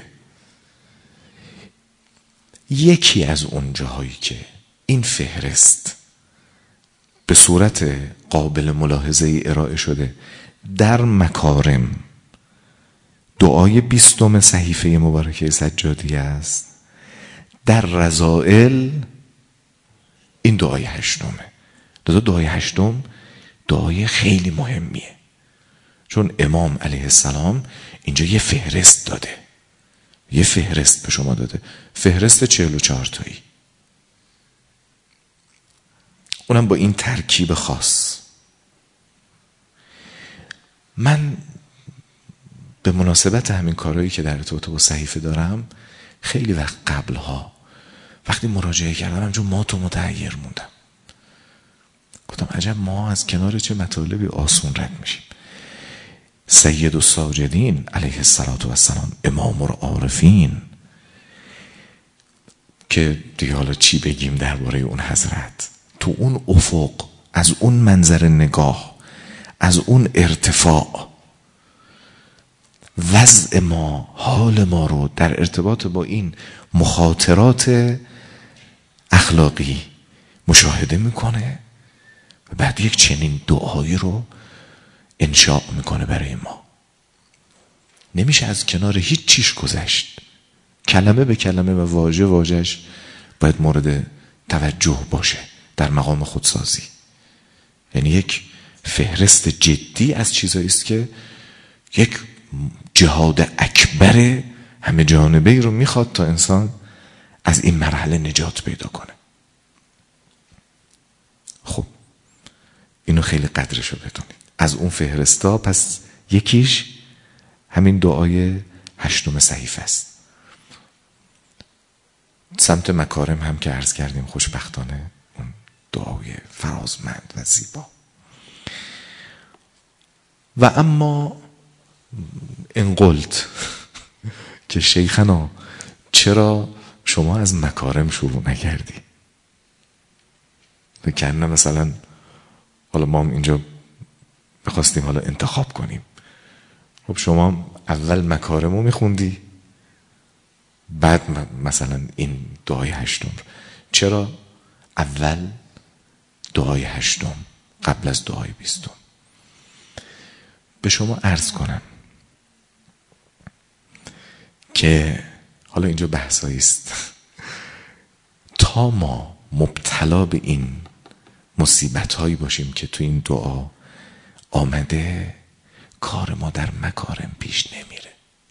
یکی از اون جاهایی که این فهرست به صورت قابل ملاحظه ارائه شده در مکارم، دعای بیستم صحیفه مبارکه سجادیه است. در رذائل این دعای هشتمه. دعای هشتم دعای خیلی مهمیه، چون امام علیه السلام اینجا یه فهرست داده، یه فهرست به شما داده، فهرست چهل و چهار تایی، اونم با این ترکیب خاص. من به مناسبت همین کارهایی که در ارتباط با صحیفه دارم، خیلی وقت قبلها وقتی مراجعه کردم همچون مات و متحیر موندم. گفتم عجب ما از کنار چه مطالبی آسون رد میشیم. سید الساجدین علیه السلام، امام العارفین، که دیگه حالا چی بگیم درباره اون حضرت، تو اون افق، از اون منظر نگاه، از اون ارتفاع، وضع ما، حال ما رو در ارتباط با این مخاطرات اخلاقی مشاهده میکنه و بعد یک چنین دعایی رو انشاء میکنه برای ما. نمیشه از کنار هیچ چیش گذشت. کلمه به کلمه و واژه واژهش باید مورد توجه باشه در مقام خودسازی. یعنی یک فهرست جدی از چیزایی است که یک جهاد اکبر همه جانبه‌ای رو میخواد تا انسان از این مرحله نجات پیدا کنه. خب اینو خیلی قدرشو بدونید. از اون فهرستا پس یکیش همین دعای هشتم صحیفه است. سمت مکارم هم که عرض کردیم خوشبختانه اون دعای فرازمند و زیبا. و اما این قلت که شیخنا چرا شما از مکارم شروع نکردی؟ کنه مثلا حالا ما هم اینجا بخواستیم حالا انتخاب کنیم، خب شما اول مکارم رو میخوندی بعد مثلا این دعای هشتم، چرا اول دعای هشتم قبل از دعای بیستم؟ به شما عرض کنم که حالا اینجا بحثایی است. تا ما مبتلا به این مصیبت هایی باشیم که تو این دعا آمده، کار ما در مکارم پیش نمیره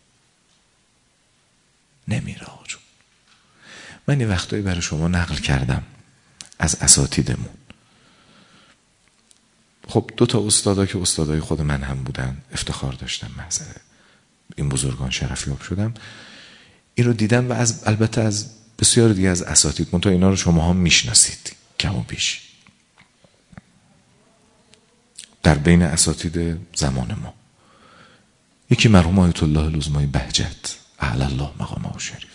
نمیره آجون. من یه وقتایی برای شما نقل کردم از اساتیدمون. خب دو تا استادا که استادای خود من هم بودن، افتخار داشتم محض این بزرگان شرفیاب شدم، این رو دیدم و از البته از بسیار دیگه از اساتید، منتها اینا رو شما هم میشناسید کم و بیش در بین اساتید زمان ما. یکی مرحوم آیت الله العظمای بهجت اعلی الله مقامه شریف،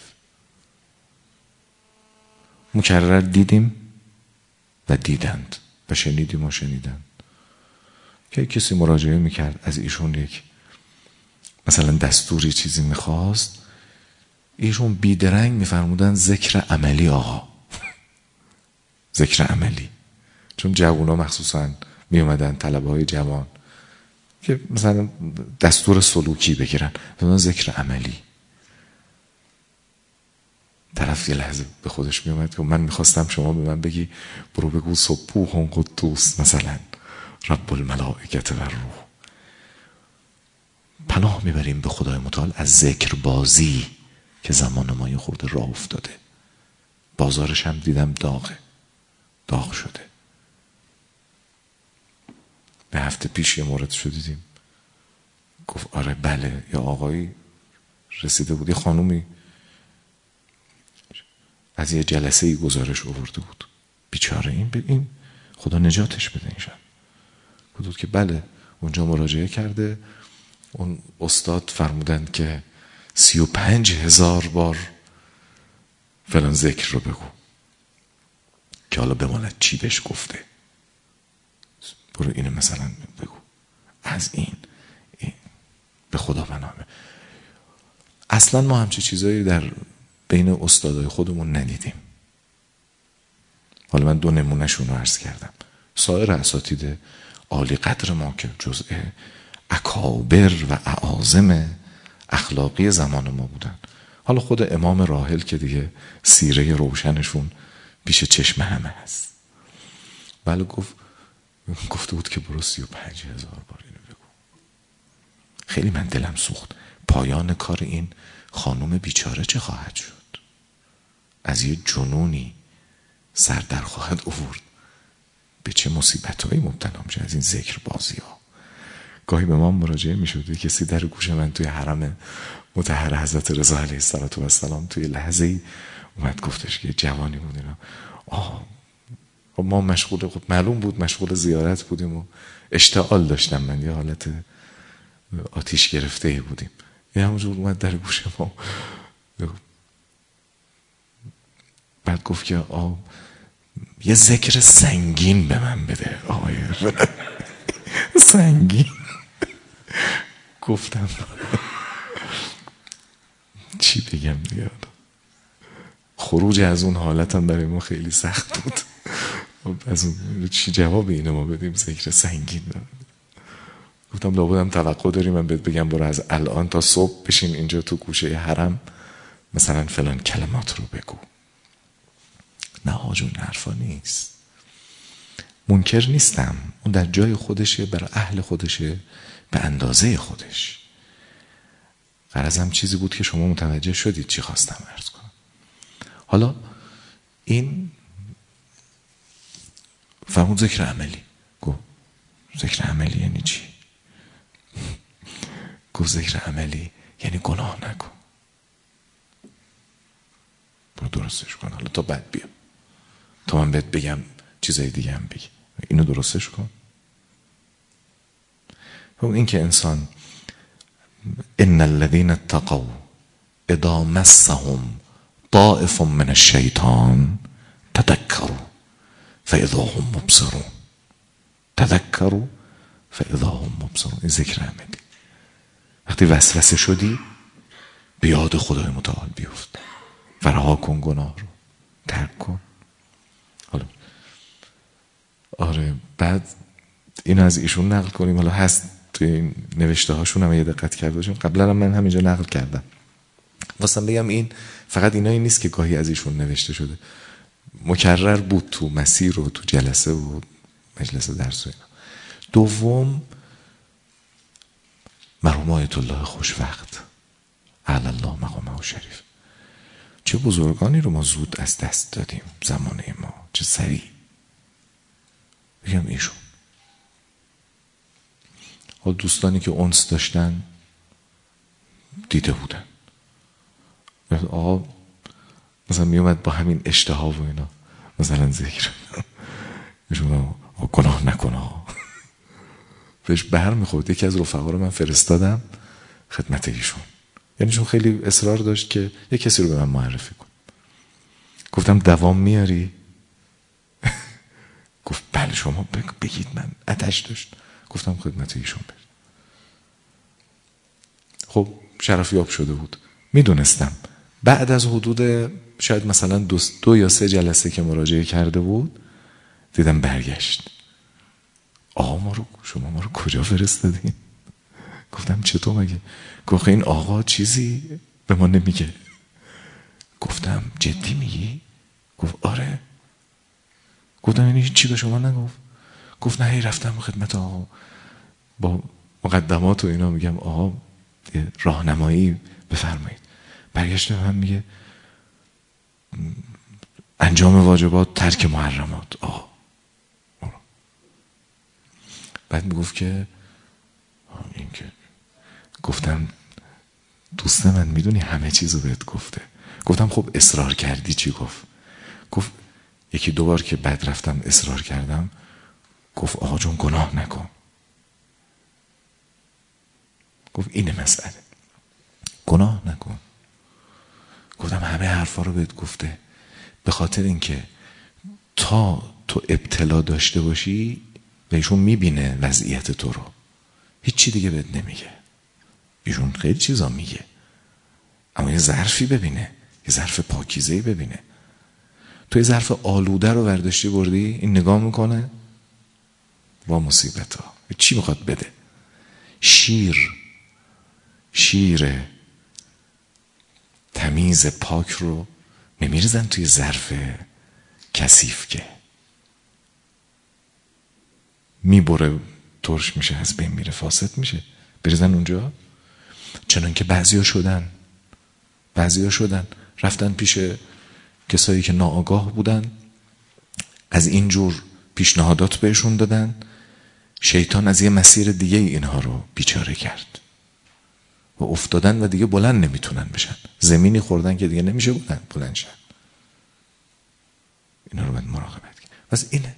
مکرر دیدیم و دیدند و شنیدیم و شنیدند که کسی مراجعه میکرد از ایشون، یک مثلا دستوری چیزی میخواست، ایشون بیدرنگ میفرمودن ذکر عملی آقا ذکر عملی. چون جوونا مخصوصا میومدن، طلبه های جوان که مثلا دستور سلوکی بگیرن، ذکر عملی. طرف یه لحظه به خودش میومد که من میخواستم شما به من بگی برو بگو سبوح قدوس مثلا رب الملائکه و الروح. پناه میبریم به خدای متعال از ذکر بازی که زمان ما یه خورده راه افتاده. بازارش هم دیدم داغه، داغ شده. به هفته پیش یه مورد شو دیدیم، گفت آره بله یا آقایی رسیده بود، یه خانومی از یه جلسه ای گزارش آورده بود، بیچاره این به این خدا نجاتش بده اینشان، بود که بله اونجا مراجعه کرده، اون استاد فرمودن که سی و پنج هزار بار فلان ذکر رو بگو که حالا بماند چی بهش گفته، برو اینو مثلا بگو از این, این. به خدا بنامه. اصلا ما همچه چیزایی در بین استادای خودمون ندیدیم. حالا من دو نمونهشون رو عرض کردم. سایر اساتید عالی قدر ما که جزء اکابر و اعاظم اخلاقی زمان ما بودن، حالا خود امام راحل که دیگه سیره روشنشون پیش چشم همه هست، بله گفت گفته بود که برو سی و پنج هزار بار اینو بگو. خیلی من دلم سوخت پایان کار این خانم بیچاره چه خواهد شد، از یه جنونی سر در خواهد آورد، به چه مصیبت هایی مبتلا میشه از این ذکر بازی ها. گاهی به ما مراجعه میشد یه کسی در گوش من توی حرم مطهر حضرت رضا علیه السلام توی لحظه ای اومد گفتش که جوانی بود اینا، آه ما مشغول، خب معلوم بود مشغول زیارت بودیم و اشتعال داشتم، من یه حالت آتیش گرفته بودیم، یه همونجور اومد در گوش ما، بعد گفت که آه یه ذکر سنگین به من بده آقای سنگین. گفتم چی بگم دیگه، خروج از اون حالتم برای ما خیلی سخت بود. از اون چی جواب اینو ما بدیم، ذکر سنگین دارم. گفتم لابدم توقع داری من بهت بگم برو از الان تا صبح بشین اینجا تو گوشه حرم مثلا فلان کلمات رو بگو، نه حاج اون حرفا نیست. منکر نیستم، اون در جای خودشه، برای اهل خودشه، به اندازه خودش. غرضم چیزی بود که شما متوجه شدید چی خواستم عرض کنم. حالا این فرمود ذکر عملی. گفت ذکر عملی یعنی چی؟ گفت ذکر عملی یعنی گناه نکن، برو درستش کن، حالا تا بعد بیا تا من بهت بگم چیزای دیگه هم بگی، اینو درستش کن. این که انسان ان الذين اتقوا اذا مسهم طائف من الشیطان تذکروا فاذا هم مبصرون، تذکروا فاذا هم مبصرون. این ذکر عملی. وقتی وسوسه شدی به یاد خدای متعال بیفت، فرها کن گناه رو، ترک کن. حالا آره بعد اینو از ایشون نقل کنیم، حالا هست توی این نوشته هاشون هم یه دقت کرده باشیم، قبلا هم من همینجا نقل کردم. واسم بگم این فقط اینایی نیست که گاهی از ایشون نوشته شده، مکرر بود تو مسیر و تو جلسه و مجلس درس و اینا. دوم مرحوم آیت الله خوشوقت اعلی الله مقامه و شریف، چه بزرگانی رو ما زود از دست دادیم زمانه ما، چه سریع. بگم ایشون و دوستانی که انس داشتن دیده بودن آقا مثلا می اومد با همین اشتها و اینا مثلا ذکر ایشون گناه نکنه بهش بر میخورد. یکی از رفقا رو من فرستادم خدمت ایشون، یعنی چون خیلی اصرار داشت که یه کسی رو به من معرفی کن. گفتم دوام میاری؟ گفت بله شما بگید. من آتش داشت. گفتم خدمت ایشون برید. خب شرفیاب شده بود. میدونستم بعد از حدود شاید مثلا دو, دو یا سه جلسه که مراجعه کرده بود دیدم برگشت. آقا ما رو شما ما رو کجا فرستادین؟ گفتم چطور مگه؟ گفت این آقا چیزی به ما نمیگه. گفتم جدی میگی؟ گفت آره. گفتم یعنی چی به شما نگفت؟ گفت نه هی رفتم خدمت آقا با مقدمات و اینا میگم آقا راهنمایی بفرمایید. برگشت من میگه انجام واجبات ترک محرمات. آقا بعد میگفت که این که گفتم دوست من میدونی همه چیزو بهت گفته. گفتم خب اصرار کردی چی گفت؟ گفت یکی دو بار که بعد رفتم اصرار کردم گفت آقا جون گناه نکن. گفت اینه مسئله، گناه نکن. گفتم همه حرفا رو بهت گفته به خاطر اینکه تا تو ابتلا داشته باشی و ایشون میبینه وضعیت تو رو، هیچ چی دیگه بهت نمیگه. ایشون خیلی چیزا میگه اما یه ظرفی ببینه، یه ظرف پاکیزه‌ای ببینه. تو یه ظرف آلوده رو برداشتی بردی، این نگاه میکنه وا مصیبت ها چی میخواد بده. شیر شیر تمیز پاک رو نمیریزن توی ظرف کثیف که میبره ترش میشه، از بین میره، فاسد میشه، بریزن اونجا. چنان که بعضیا شدن بعضیا شدن رفتن پیش کسایی که ناآگاه بودن، از اینجور پیشنهادات بهشون دادن، شیطان از یه مسیر دیگه اینها رو بیچاره کرد و افتادن و دیگه بلند نمیتونن بشن، زمینی خوردن که دیگه نمیشه بلند بلند شن. اینا رو باید مراقبت کرد. پس اینه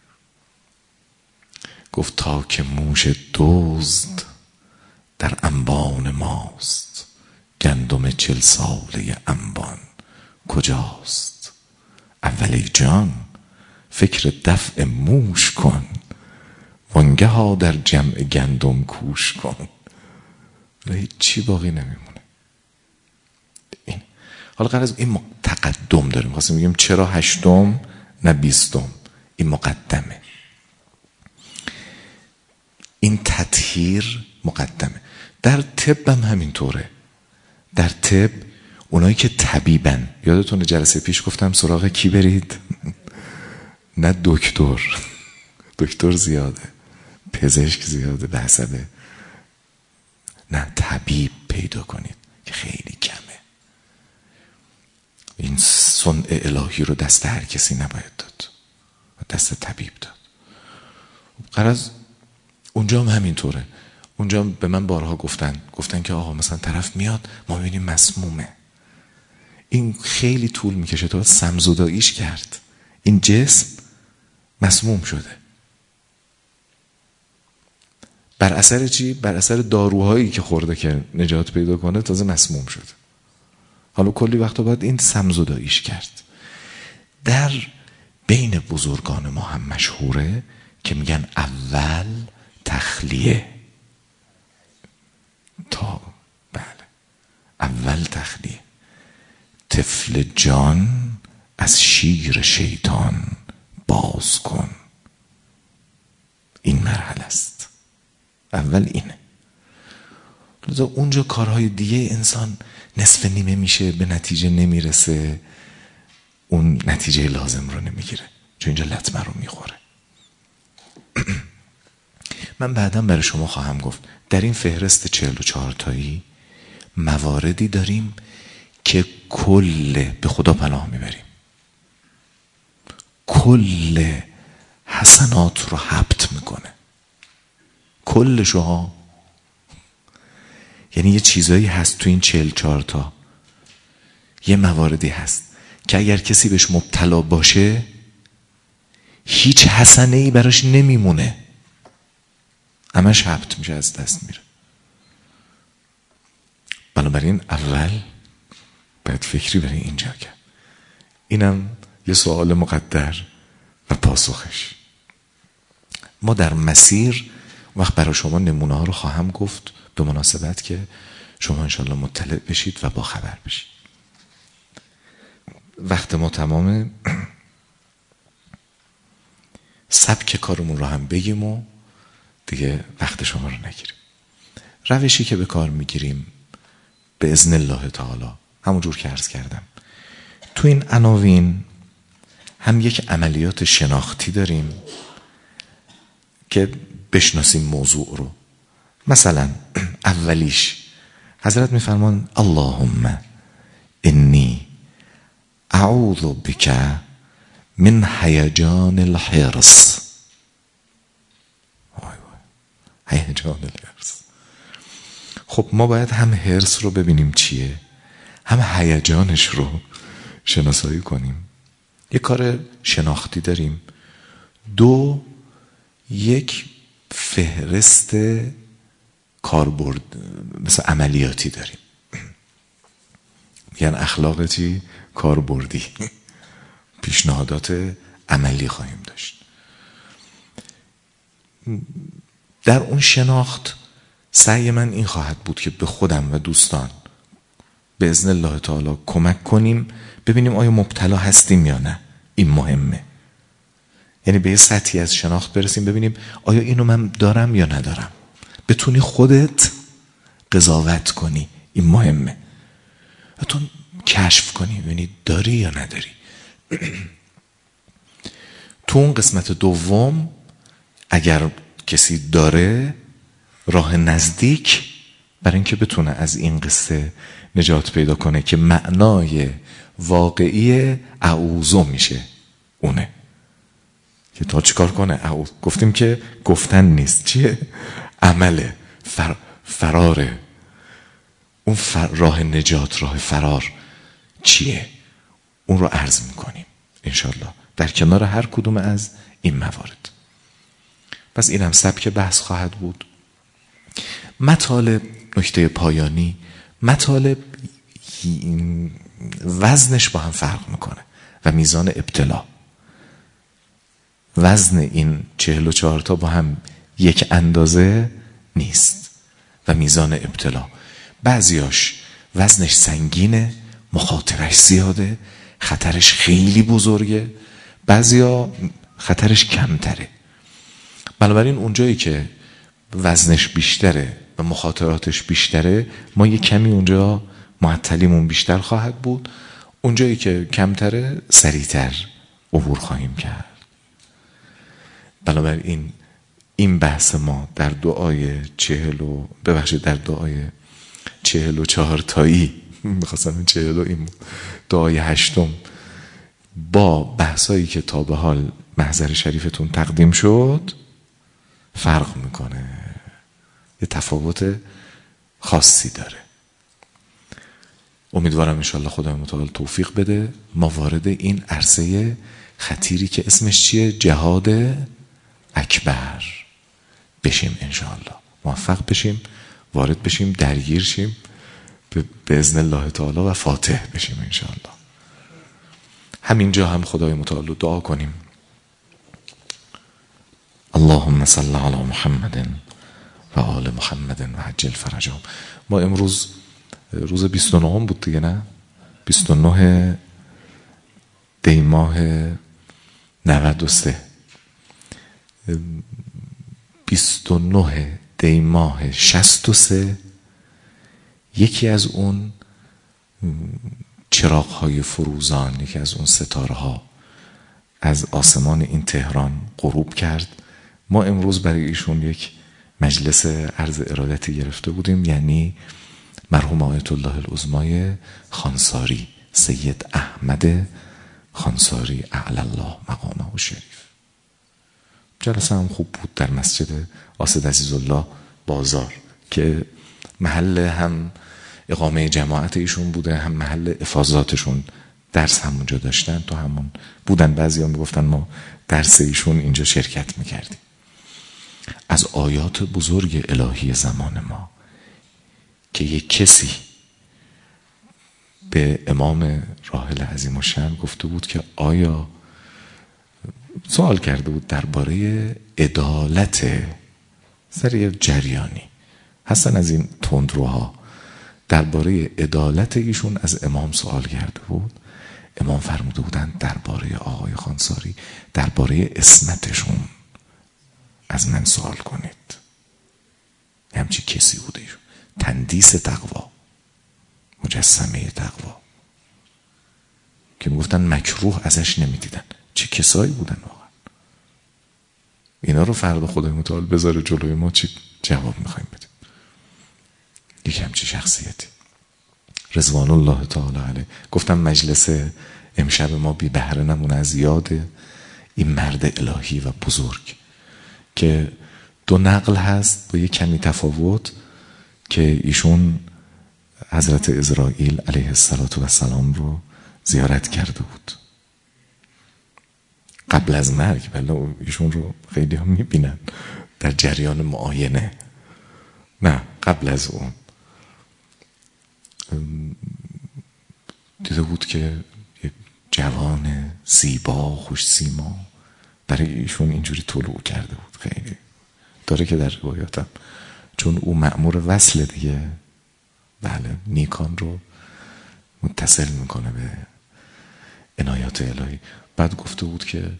گفت تا که موش دزد در انبان ماست، گندم چل ساله انبان کجاست؟ اولی جان فکر دفع موش کن، وانگه ها در جمع گندم کوش کن. هیچ چی باقی نمیمونه. این حالا قرار از این تقدم داریم، خواستیم بگیم چرا هشتم نه بیستم. این مقدمه، این تطهیر مقدمه. در طب هم همینطوره. در طب اونایی که طبیبن، یادتونه جلسه پیش گفتم سراغ کی برید؟ نه دکتر، دکتر زیاده، پزشک زیاده به حسب، نه طبیب پیدا کنید که خیلی کمه. این صنع الهی رو دست هر کسی نباید داد، دست طبیب داد. غرض اونجا هم همینطوره. اونجا به من بارها گفتن گفتن که آقا مثلا طرف میاد ما ببینیم مسمومه، این خیلی طول میکشه تا سمزداییش کرد، این جسم مسموم شده. بر اثر چی؟ بر اثر داروهایی که خورده که نجات پیدا کنه تازه مسموم شده. حالا کلی وقتا باید این سمزداییش کرد. در بین بزرگان ما هم مشهوره که میگن اول تخلیه تا بله اول تخلیه. طفل جان از شیر شیطان باز کن. این مرحله است، اول اینه. لذا اونجا کارهای دیگه انسان نصف نیمه میشه، به نتیجه نمیرسه، اون نتیجه لازم رو نمیگیره چون اینجا لطمه رو میخوره. من بعداً برای شما خواهم گفت در این فهرست چهل و چهار تایی مواردی داریم که کل به خدا پناه میبریم، کل حسنات رو حبط میکنه، کلشو ها. یعنی یه چیزایی هست تو این چهل چهار تا، یه مواردی هست که اگر کسی بهش مبتلا باشه هیچ حسنه ای براش نمیمونه، همش حبط میشه، از دست میره. بنابراین اول باید فکری برای اینجا کرد. اینم یه سوال مقدر و پاسخش. ما در مسیر وقت برای شما نمونه ها رو خواهم گفت به مناسبت که شما انشالله مطلع بشید و با خبر بشید. وقت ما تمامه، سبک کارمون رو هم بگیم و دیگه وقت شما رو نگیریم. روشی که به کار میگیریم به اذن الله تعالی همونجور که عرض کردم تو این عناوین هم یک عملیات شناختی داریم که بشناسیم موضوع رو. مثلا اولیش حضرت میفرمان اللهم انی اعوذ بک من هیجان الحرص. هیجان الحرص. خب ما باید هم حرص رو ببینیم چیه، هم هیجانش رو شناسایی کنیم. یه کار شناختی داریم. دو، یک فهرست کاربرد مثل عملیاتی داریم. یعنی اخلاق چی؟ کاربردی. پیشنهادات عملی خواهیم داشت. در اون شناخت سعی من این خواهد بود که به خودم و دوستان به اذن الله تعالی کمک کنیم ببینیم آیا مبتلا هستیم یا نه. این مهمه. یعنی به یه سطحی از شناخت برسیم ببینیم آیا اینو من دارم یا ندارم. بتونی خودت قضاوت کنی. این مهمه. بتون کشف کنی ببینی داری یا نداری. تو اون قسمت دوم اگر کسی داره، راه نزدیک برای اینکه بتونه از این قصه نجات پیدا کنه که معنای واقعی اعوذ میشه اونه که تا چیکار کنه. اعوذ گفتیم که گفتن نیست، چیه؟ عمله، فر... فراره. اون فر... راه نجات، راه فرار چیه؟ اون رو عرض میکنیم انشالله در کنار هر کدوم از این موارد. پس این هم سبک بحث خواهد بود. مطالب، نکته پایانی، مطالب وزنش با هم فرق میکنه و میزان ابتلا. وزن این چهل و چهار تا با هم یک اندازه نیست و میزان ابتلا بعضیاش وزنش سنگینه، مخاطرش زیاده، خطرش خیلی بزرگه، بعضیا خطرش کمتره. بنابراین اونجایی که وزنش بیشتره و مخاطراتش بیشتره ما یه کمی اونجا معطلیمون بیشتر خواهد بود. اونجایی که کمتره سریعتر عبور خواهیم کرد. بنابراین این بحث ما در دعای چهل و ببخشید در دعای چهل و چهار تایی میخواستم چهل و این دعای هشتم با بحثایی که تا به حال محضر شریفتون تقدیم شد فرق میکنه. یه تفاوت خاصی داره. امیدوارم انشالله خدای متعال توفیق بده ما وارد این عرصه خطیری که اسمش چیه؟ جهاد اکبر بشیم انشالله. موفق بشیم، وارد بشیم، درگیر شیم به اذن الله تعالی و فاتح بشیم انشالله. همینجا هم خدای متعال دعا کنیم. اللهم صل علی محمد و آل محمد و عجل فرجهم. ما امروز روز بیست و نه بود دیگه، نه؟ بیست و نه دی ماه نود و سه. بیست و نه دی ماه شصت و سه یکی از اون چراغ های فروزان، یکی از اون ستاره ها از آسمان این تهران غروب کرد. ما امروز برای ایشون یک مجلس عرض ارادتی گرفته بودیم، یعنی مرحوم آیت الله العظمای خانساری، سید احمد خانساری اعلی الله مقامه شریف. جلسه هم خوب بود در مسجد آسد عزیزالله بازار که محل هم اقامه جماعت ایشون بوده، هم محل افاضاتشون. درس همونجا داشتن، تو همون بودن. بعضی ها میگفتن ما درس ایشون اینجا شرکت میکردیم. از آیات بزرگ الهی زمان ما که یک کسی به امام راحل عظیم الشأن گفته بود که آیا، سوال کرده بود درباره عدالت سر جریانی حسن از این تندروها، درباره عدالت ایشون از امام سوال کرده بود. امام فرموده بودند درباره آقای خانساری، درباره عصمتشون از من سوال کنید. همچی کسی بوده ایشون، تندیس تقوا، مجسمه تقوا، که میگفتن مکروه ازش نمیدیدن. چه کسایی بودن واقعا. اینا رو فردا خدای متعال بذاره جلوی ما چی جواب میخوایم بدیم. یک همچی شخصیتی رضوان الله تعالی علیه. گفتم مجلس امشب ما بی بهره نمونه از یاد این مرد الهی و بزرگ که دو نقل هست با یه کمی تفاوت که ایشون حضرت عزرائیل علیه السلام رو زیارت کرده بود قبل از مرگ. بله ایشون رو خیلی هم میبینن در جریان معاینه، نه قبل از اون دیده بود که یک جوان زیبا خوش سیما برای ایشون اینجوری طلوع کرده بود. خیلی داره که در روایاتم، چون او مأمور وصل دیگه، بله نیکان رو متصل میکنه به عنایات الهی. بعد گفته بود که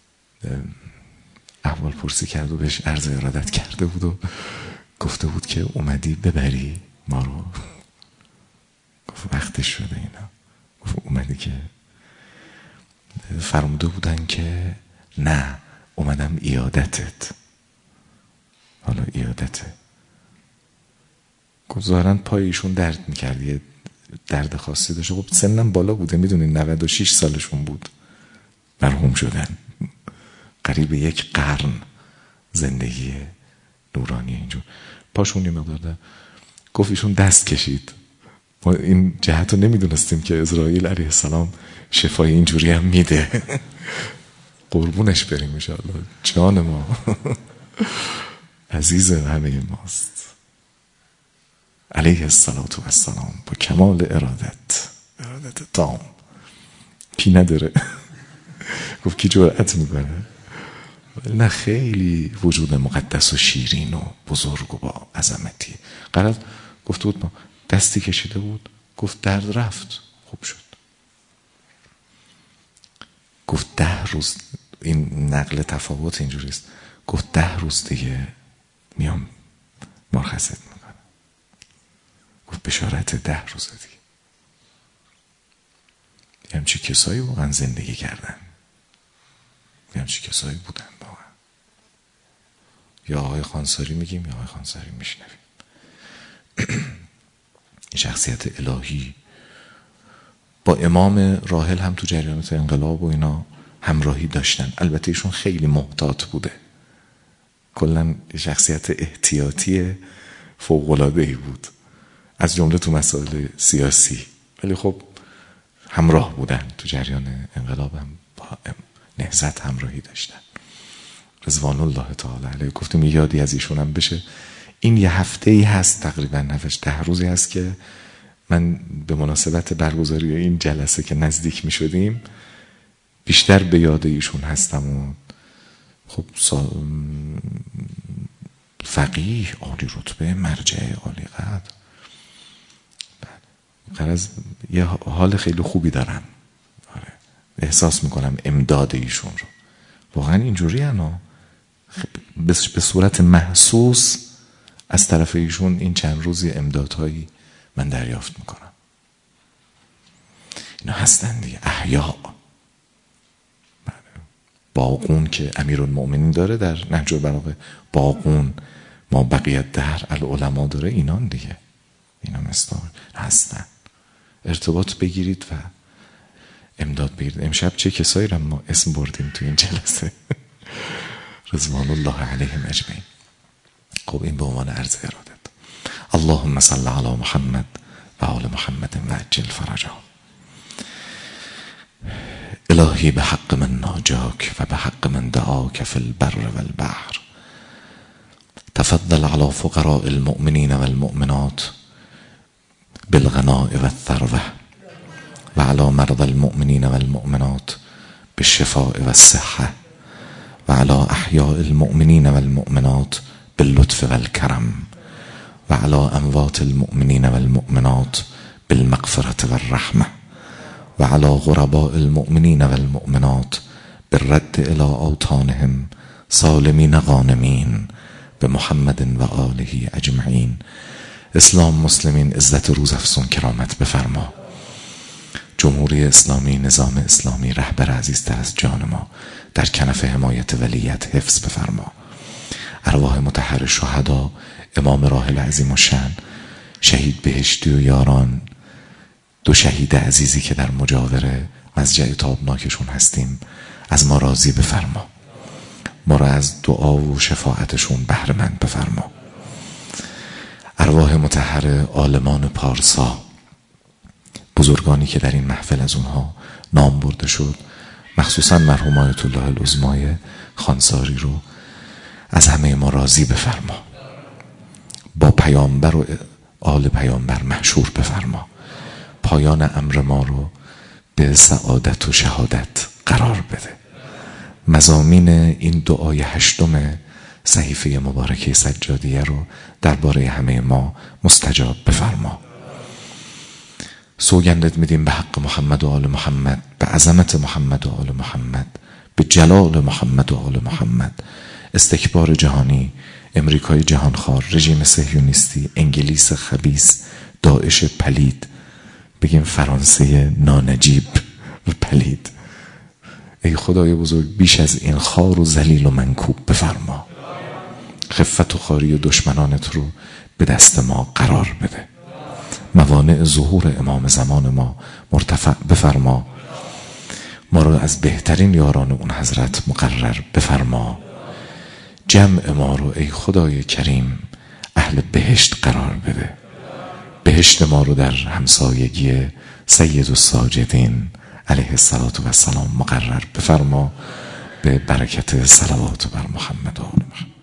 احوال پرسی کرد و بهش عرض ارادت کرده بود و گفته بود که اومدی ببری ما رو. گفت وقتش شده اینا. گفت اومدی که فرموده بودن که نه اومدم ایادتت. حالا ایادته. گفت ظاهراً پای ایشون درد میکرد، یه درد خاصی داشته. خب سنم بالا بوده، میدونین نود و شش سالشون بود مرحوم شدن. قریب یک قرن زندگی نورانی اینجور. پاشون یه مقدار. گفت ایشون دست کشید. ما این جهت رو نمیدونستیم که عزرائیل علیه السلام شفای اینجوری هم میده. قربونش بریم انشاءالله. جان ما عزیز همه ماست علیه السلام با کمال ارادت، ارادت تام. کی نداره؟ گفت کی جرأت میکنه؟ نه خیلی وجود مقدس و شیرین و بزرگ و با عظمتی. قرار گفته بود ما دستی کشیده بود، گفت درد رفت، خوب شد. گفت ده روز، این نقل تفاوت اینجوری است، گفت ده روز دیگه میام مرخصت میکنم. گفت بشارت ده روز دیگه. یه همچی کسایی واقعا زندگی کردن، یه همچی کسایی بودن واقعا. یا آقای خانساری میگیم یا آقای خانساری میشنویم. شخصیت الهی با امام راحل هم تو جریانات انقلاب و اینا همراهی داشتن. البته ایشون خیلی محتاط بوده، کلا شخصیت احتیاطی فوق‌العاده‌ای بود، از جمله تو مسائل سیاسی. ولی خب همراه بودن تو جریان انقلاب، هم با نهضت همراهی داشتن. رضوان الله تعالی علیه. گفتیم یادی از ایشون هم بشه. این یه هفته ای هست تقریبا، نفش ده روزی هست که من به مناسبت برگزاری این جلسه که نزدیک می شدیم بیشتر به یاد ایشون هستم. و خب فقیه عالی رتبه، مرجع عالی قدر، غرض یه حال خیلی خوبی دارم. آره. احساس میکنم امداد ایشون رو واقعا اینجوری انا به صورت محسوس از طرف ایشون این چند روزی امدادهایی من دریافت میکنم. اینا هستن دیگه، احیا. باقون که امیرالمؤمنین داره در نهج البلاغه، باقون ما بقیت دهر العلماء داره، اینان دیگه، اینا مثلا هستن. ارتباط بگیرید و امداد بگیرید. امشب چه کسایی رو ما اسم بردیم تو این جلسه. رضوان الله علیهم اجمعین. خب این به عنوان عرض ارادت. اللهم صل علی محمد و آل محمد و عجل فرجهم. الهی به حق من ناجاک و به حق من دعاک فی البر و البحر تفضل علی فقراء المؤمنین و المؤمنات بالغناء و الثروة و علی مرضى المؤمنین و المؤمنات بالشفاء و الصحة و علی احیاء المؤمنین و المؤمنات باللطف و الكرم و علی اموات المؤمنین و المؤمنات بالمغفرة و الرحمة و علی غرباء المؤمنین و المؤمنات بالرد الى اوطانهم سالمین غانمین به محمد و آله اجمعین. اسلام مسلمین عزت روز افزون کرامت بفرما. جمهوری اسلامی، نظام اسلامی، رهبر عزیزتر از جان ما در کنف حمایت ولیت حفظ بفرما. ارواح مطهر شهدا، امام راحل عظیم الشأن، شهید بهشتی و یاران، دو شهید عزیزی که در مجاور مضجع تابناکشون هستیم، از ما راضی بفرما. ما را از دعا و شفاعتشون بهره مند بفرما. ارواح مطهر عالمان پارسا، بزرگانی که در این محفل از اونها نام برده شد، مخصوصا مرحوم آیت الله العظمای خانساری رو از همه ما راضی بفرما. با پیامبر و آل پیامبر محشور بفرما. پایان امر ما رو به سعادت و شهادت قرار بده. مضامین این دعای هشتم صحیفه مبارکه سجادیه رو درباره همه ما مستجاب بفرما. سوگندت میدیم به حق محمد و آل محمد، به عظمت محمد و آل محمد، به جلال محمد و آل محمد. استکبار جهانی، امریکای جهانخوار، رژیم صهیونیستی، انگلیس خبیث، داعش پلید، بگیم فرانسه نانجیب و پلید، ای خدای بزرگ بیش از این خار و ذلیل و منکوب بفرما. خفت و خاری و دشمنانت رو به دست ما قرار بده. موانع ظهور امام زمان ما مرتفع بفرما. ما رو از بهترین یاران اون حضرت مقرر بفرما. جمع ما رو ای خدای کریم اهل بهشت قرار بده. بهشت ما رو در همسایگی سید الساجدین علیه السلام مقرر بفرما، به برکت صلوات بر محمد و آل محمد.